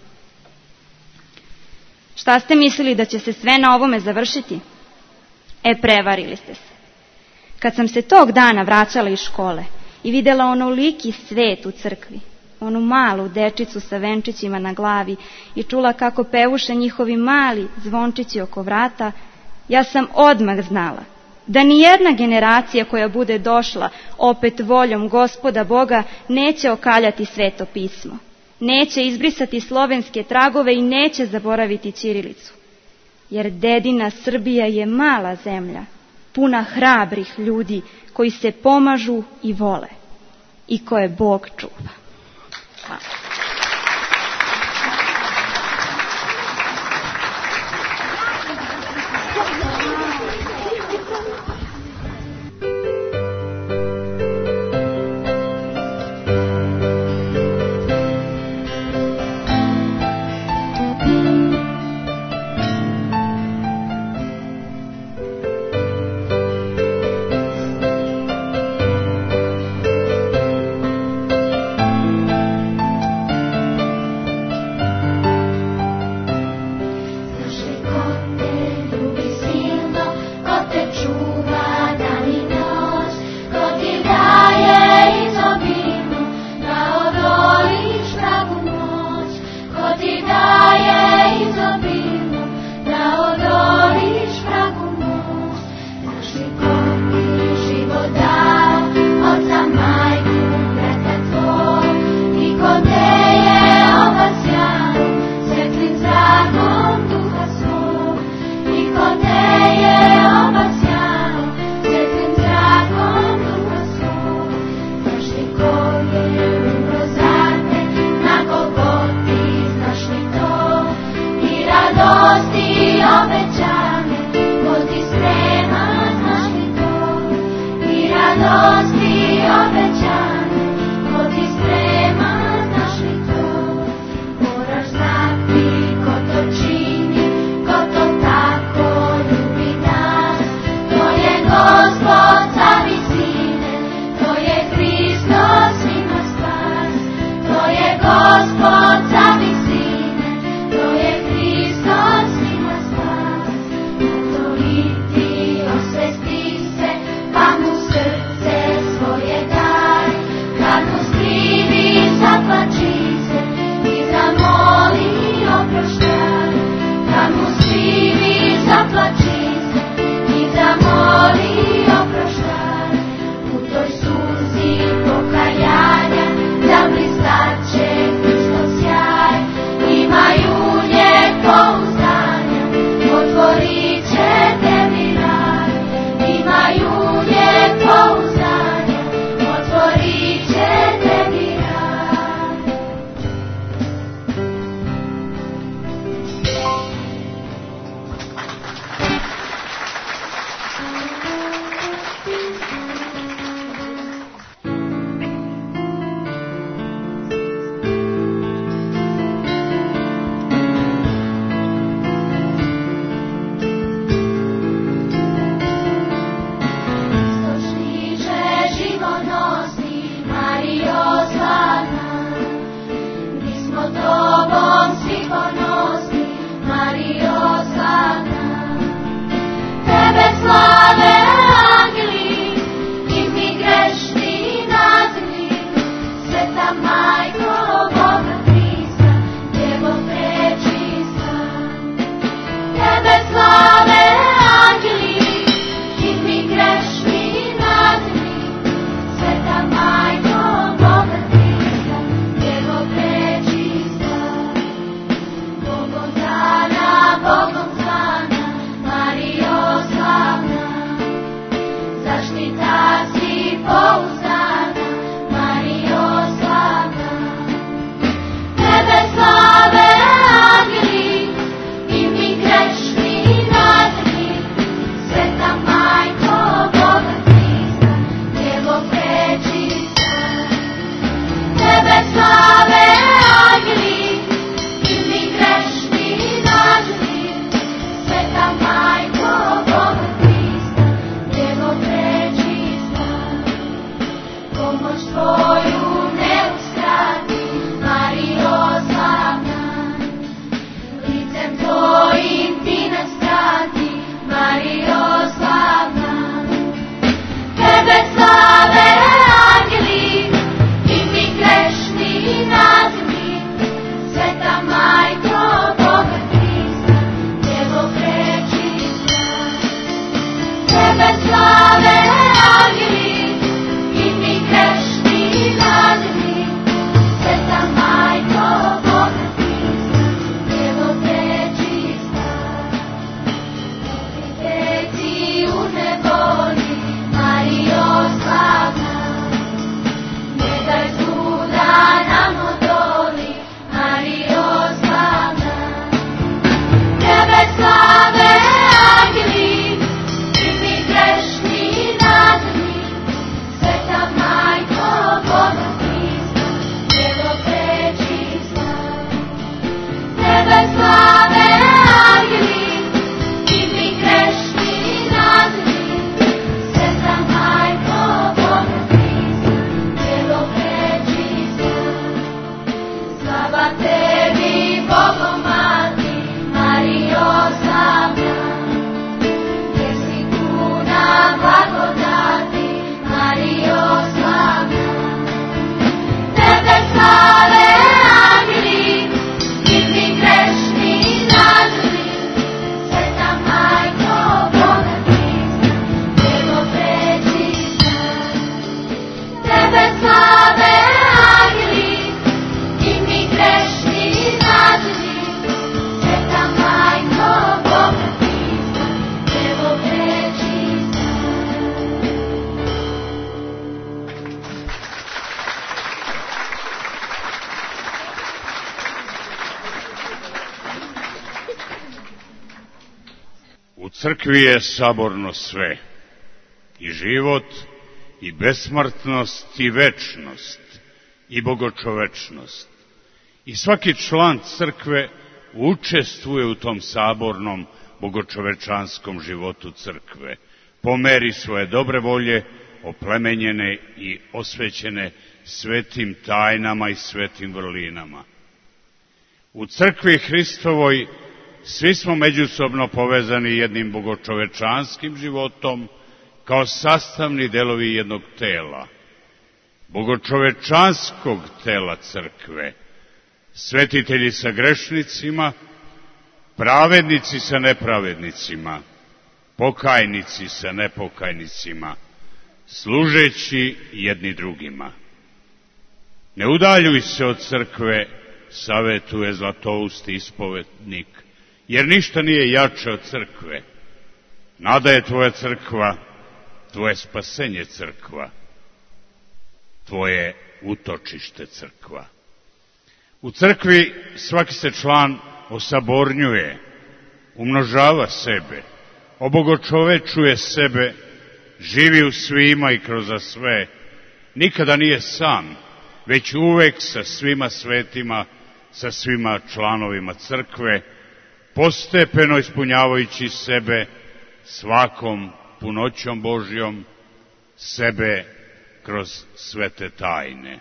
Šta ste mislili, da će se sve na ovome završiti? Prevarili ste se. Kad sam se tog dana vraćala iz škole i videla onoliki svet u crkvi, onu malu dečicu sa venčićima na glavi i čula kako pevuše njihovi mali zvončići oko vrata, ja sam odmah znala da nijedna generacija koja bude došla opet voljom Gospoda Boga neće okaljati Sveto pismo, neće izbrisati slovenske tragove i neće zaboraviti ćirilicu. Jer dedina Srbija je mala zemlja, puna hrabrih ljudi koji se pomažu i vole i koje Bog čuva. Hvala. crkvi je saborno sve, i život, i besmrtnost, i večnost, i bogočovečnost. I svaki član crkve učestvuje u tom sabornom bogočovečanskom životu crkve, po meri svoje dobre volje, oplemenjene i osvećene svetim tajnama i svetim vrlinama. U crkvi Hristovoj svi smo međusobno povezani jednim bogočovečanskim životom kao sastavni delovi jednog tela, bogočovečanskog tela crkve, svetitelji sa grešnicima, pravednici sa nepravednicima, pokajnici sa nepokajnicima, služeći jedni drugima. Ne udaljuj se od crkve, savetuje Zlatousti ispovednik, jer ništa nije jače od crkve. Nada je tvoja crkva, tvoje spasenje crkva, tvoje utočište crkva. U crkvi svaki se član osabornjuje, umnožava sebe, obogočovečuje sebe, živi u svima i kroz sve, nikada nije sam, već uvek sa svima svetima, sa svima članovima crkve, postepeno ispunjavajući sebe svakom punoćom Božjom, sebe kroz svete tajne.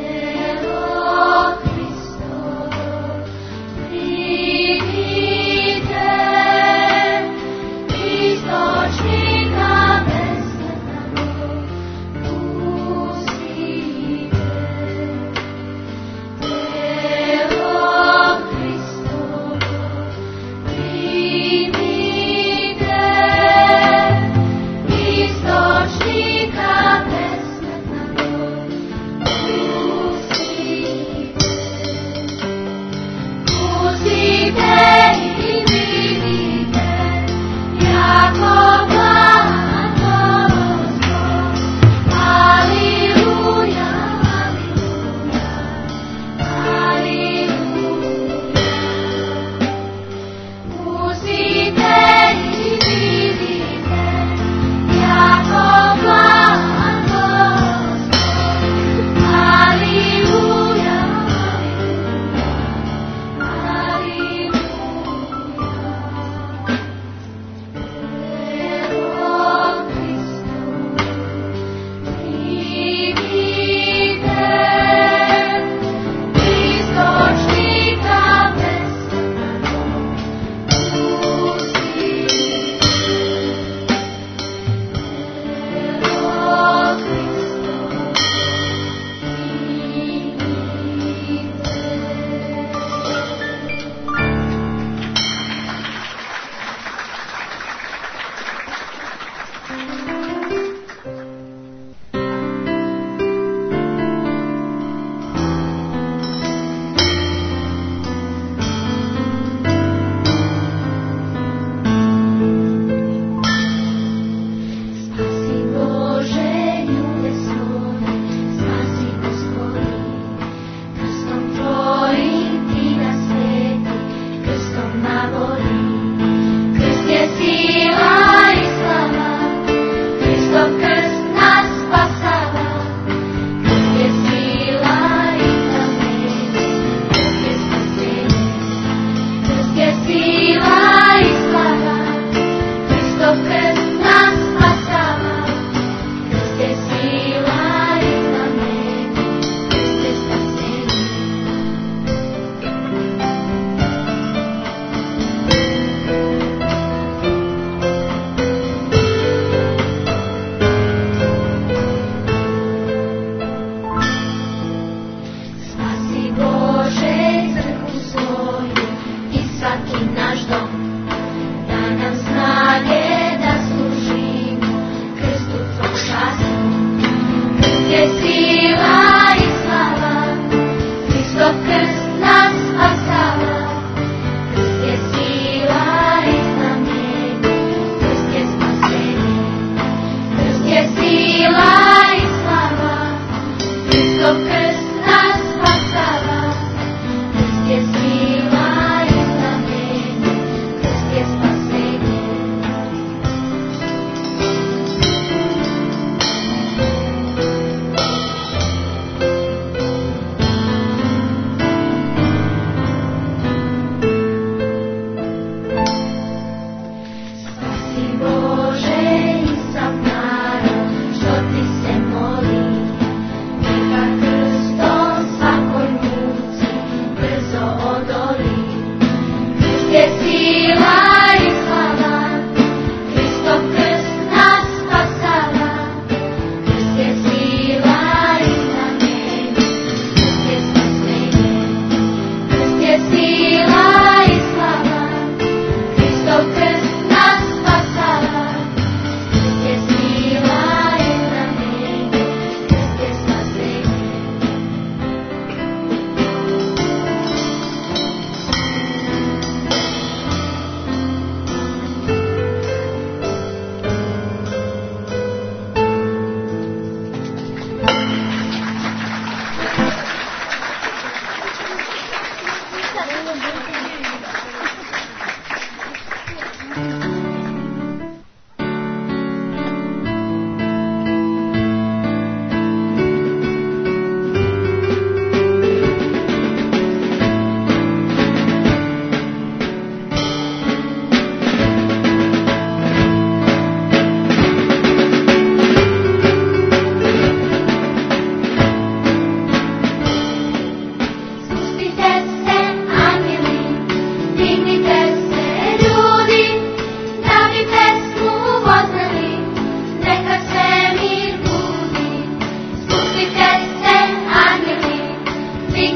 Christo, primi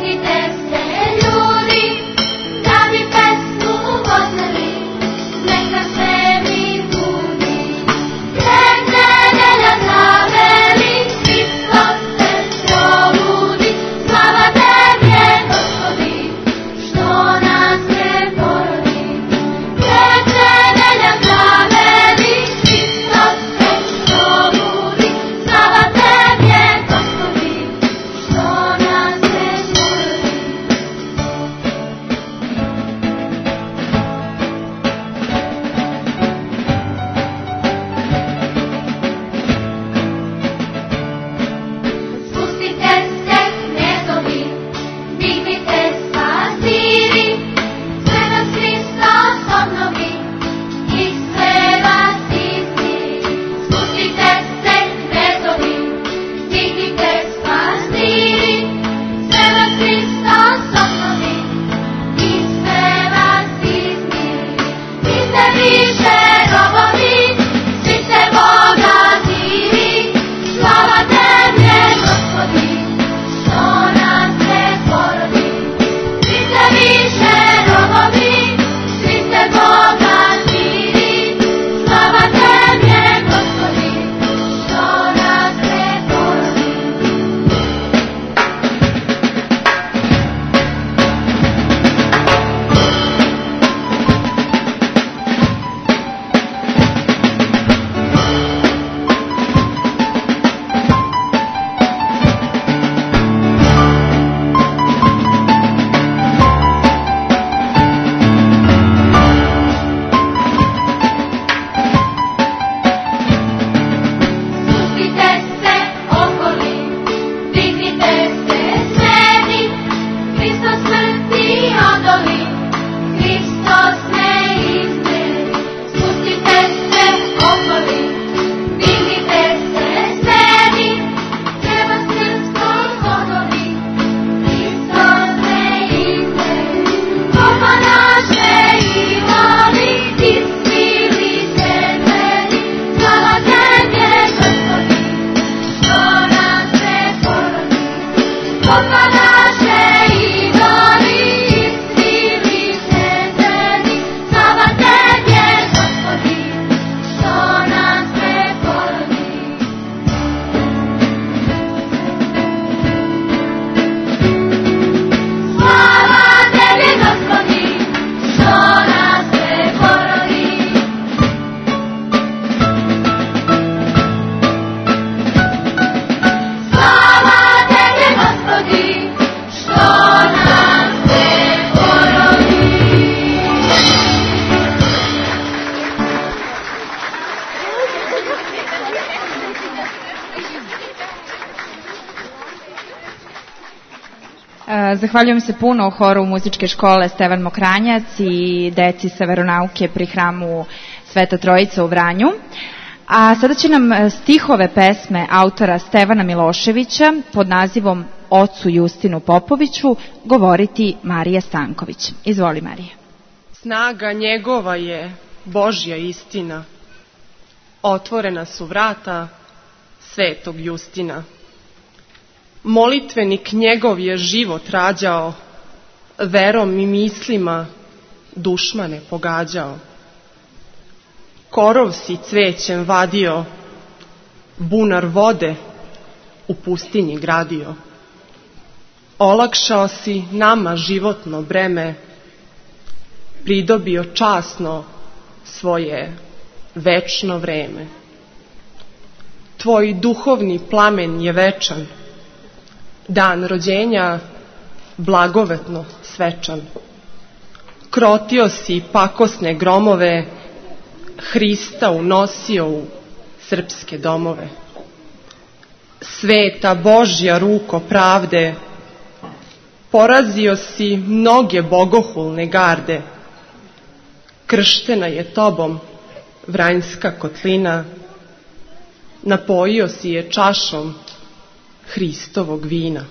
Zahvaljujem se puno horu muzičke škole Stevan Mokranjac i deci sa veronauke pri hramu Sveta Trojica u Vranju. A sada će nam stihove pesme autora Stevana Miloševića pod nazivom Ocu Justinu Popoviću govoriti Marija Stanković. Izvoli, Marija. Snaga njegova je Božja istina. Otvorena su vrata Svetog Justina. Molitvenik njegov je život rađao, verom i mislima dušmane pogađao. Korov si cvećem vadio, bunar vode u pustinji gradio. Olakšao si nama životno breme, pridobio časno svoje večno vreme. Tvoj duhovni plamen je večan, dan rođenja blagovetno svečan. Krotio si pakosne gromove, Hrista unosio u srpske domove. Sveta Božja ruko pravde, porazio si mnoge bogohulne garde. Krštena je tobom Vranjska kotlina, napojio si je čašom Hristovog vina.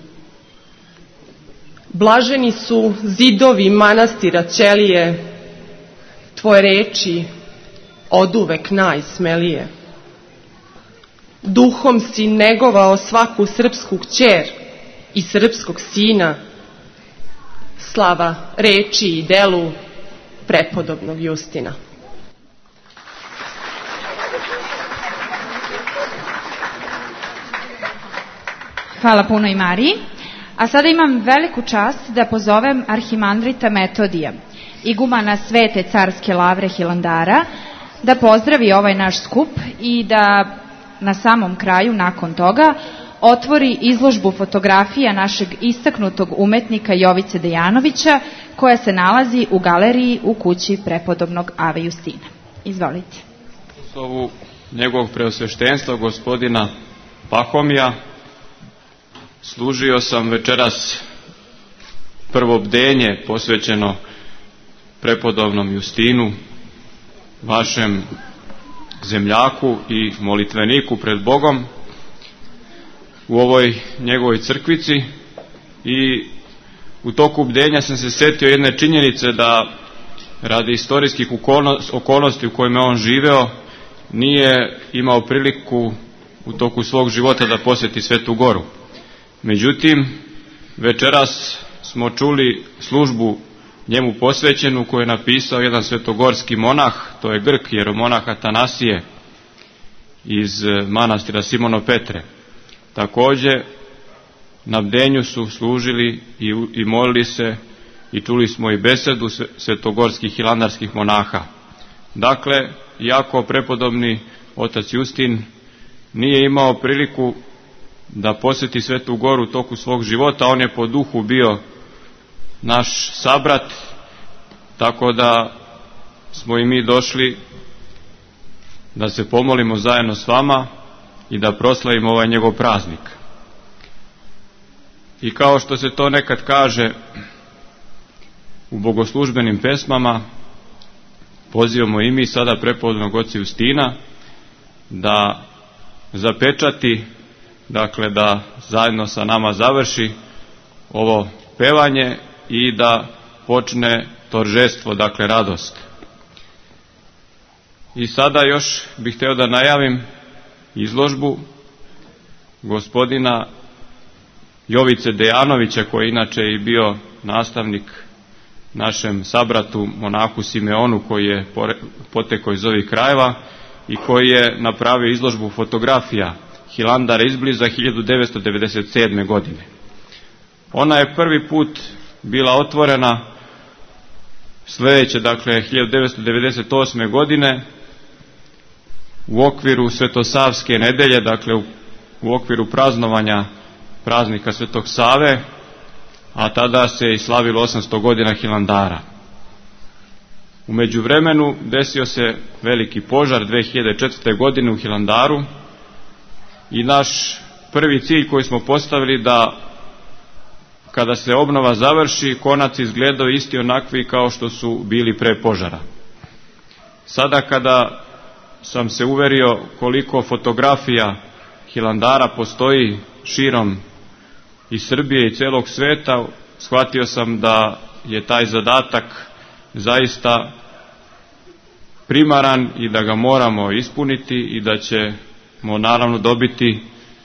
Blaženi su zidovi manastira ćelije, tvoje reči oduvek najsmelije. Duhom si negovao svaku srpsku kćer i srpskog sina, slava reči i delu prepodobnog Justina. Hvala puno i Mariji. A sada imam veliku čast da pozovem arhimandrita Metodija, igumana Svete carske lavre Hilandara, da pozdravi ovaj naš skup i da na samom kraju, nakon toga, otvori izložbu fotografija našeg istaknutog umetnika Jovice Dejanovića, koja se nalazi u galeriji u kući prepodobnog Ave Justina. Izvolite. Slovu njegovog preosveštenstva, gospodina Pahomija, služio sam večeras prvo bdenje posvećeno prepodobnom Justinu, vašem zemljaku i molitveniku pred Bogom u ovoj njegovoj crkvici, i u toku bdenja sam se setio jedne činjenice da radi istorijskih okolnosti u kojima on živeo nije imao priliku u toku svog života da posjeti Svetu Goru. Međutim, večeras smo čuli službu njemu posvećenu koju je napisao jedan svetogorski monah, to je Grk, jeromonah Atanasije iz manastira Simono Petre. Također na bdenju su služili i molili se i čuli smo i besedu svetogorskih hilandarskih monaha. Dakle, iako prepodobni otac Justin nije imao priliku da posjeti Svetu Goru u toku svog života, on je po duhu bio naš sabrat, tako da smo i mi došli da se pomolimo zajedno s vama i da proslavimo ovaj njegov praznik. I kao što se to nekad kaže u bogoslužbenim pesmama, pozivamo i mi sada prepodobnog oca Justina da zapečati, dakle da zajedno sa nama završi ovo pevanje i da počne toržestvo, dakle radost. I sada još bih htio da najavim izložbu gospodina Jovice Dejanovića, koji je inače i bio nastavnik našem sabratu monahu Simeonu, koji je potekao iz ovih krajeva i koji je napravio izložbu fotografija Hilandara izbliza 1997. godine. Ona je prvi put bila otvorena sljedeće, dakle 1998. godine u okviru Svetosavske nedelje, dakle u okviru praznovanja praznika Svetog Save, a tada se i slavilo 800 godina Hilandara. U međuvremenu desio se veliki požar 2004. godine u Hilandaru i naš prvi cilj koji smo postavili da kada se obnova završi, konac izgledao isti onakvi kao što su bili pre požara. Sada kada sam se uverio koliko fotografija Hilandara postoji širom i Srbije i celog sveta, shvatio sam da je taj zadatak zaista primaran i da ga moramo ispuniti i da ćemo naravno dobiti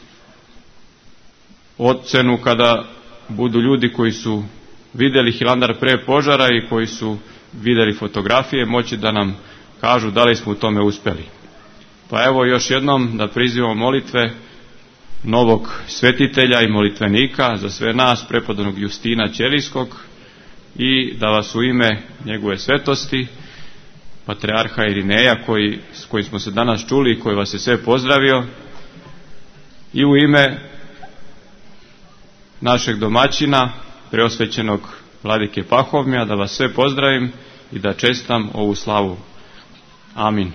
ocenu kada budu ljudi koji su vidjeli Hilandar pre požara i koji su vidjeli fotografije moći da nam kažu da li smo u tome uspjeli. Pa evo još jednom da prizivamo molitve novog svetitelja i molitvenika za sve nas, prepodobnog Justina Ćelijskog, i da vas u ime njegove svetosti, patrijarha Irineja s kojim smo se danas čuli i koji vas je sve pozdravio, i u ime našeg domaćina, preosvećenog vladike Pahomija, da vas sve pozdravim i da čestitam ovu slavu. Amin.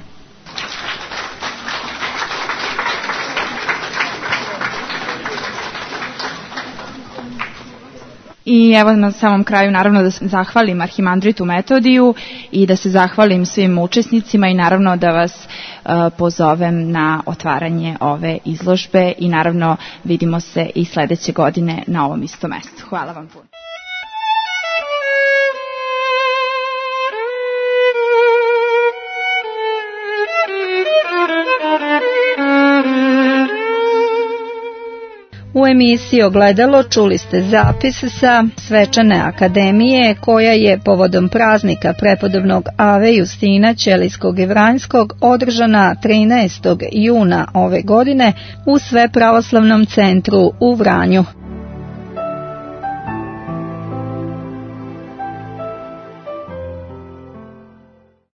I evo na samom kraju naravno da se zahvalim arhimandritu Metodiju i da se zahvalim svim učesnicima i naravno da vas pozovem na otvaranje ove izložbe i naravno vidimo se i sledeće godine na ovom istom mestu. Hvala vam puno. U emisiji Ogledalo čuli ste zapis sa svečane akademije koja je povodom praznika prepodobnog Ave Justina Ćelijskog i Vranjskog održana 13. juna ove godine u Svepravoslavnom centru u Vranju.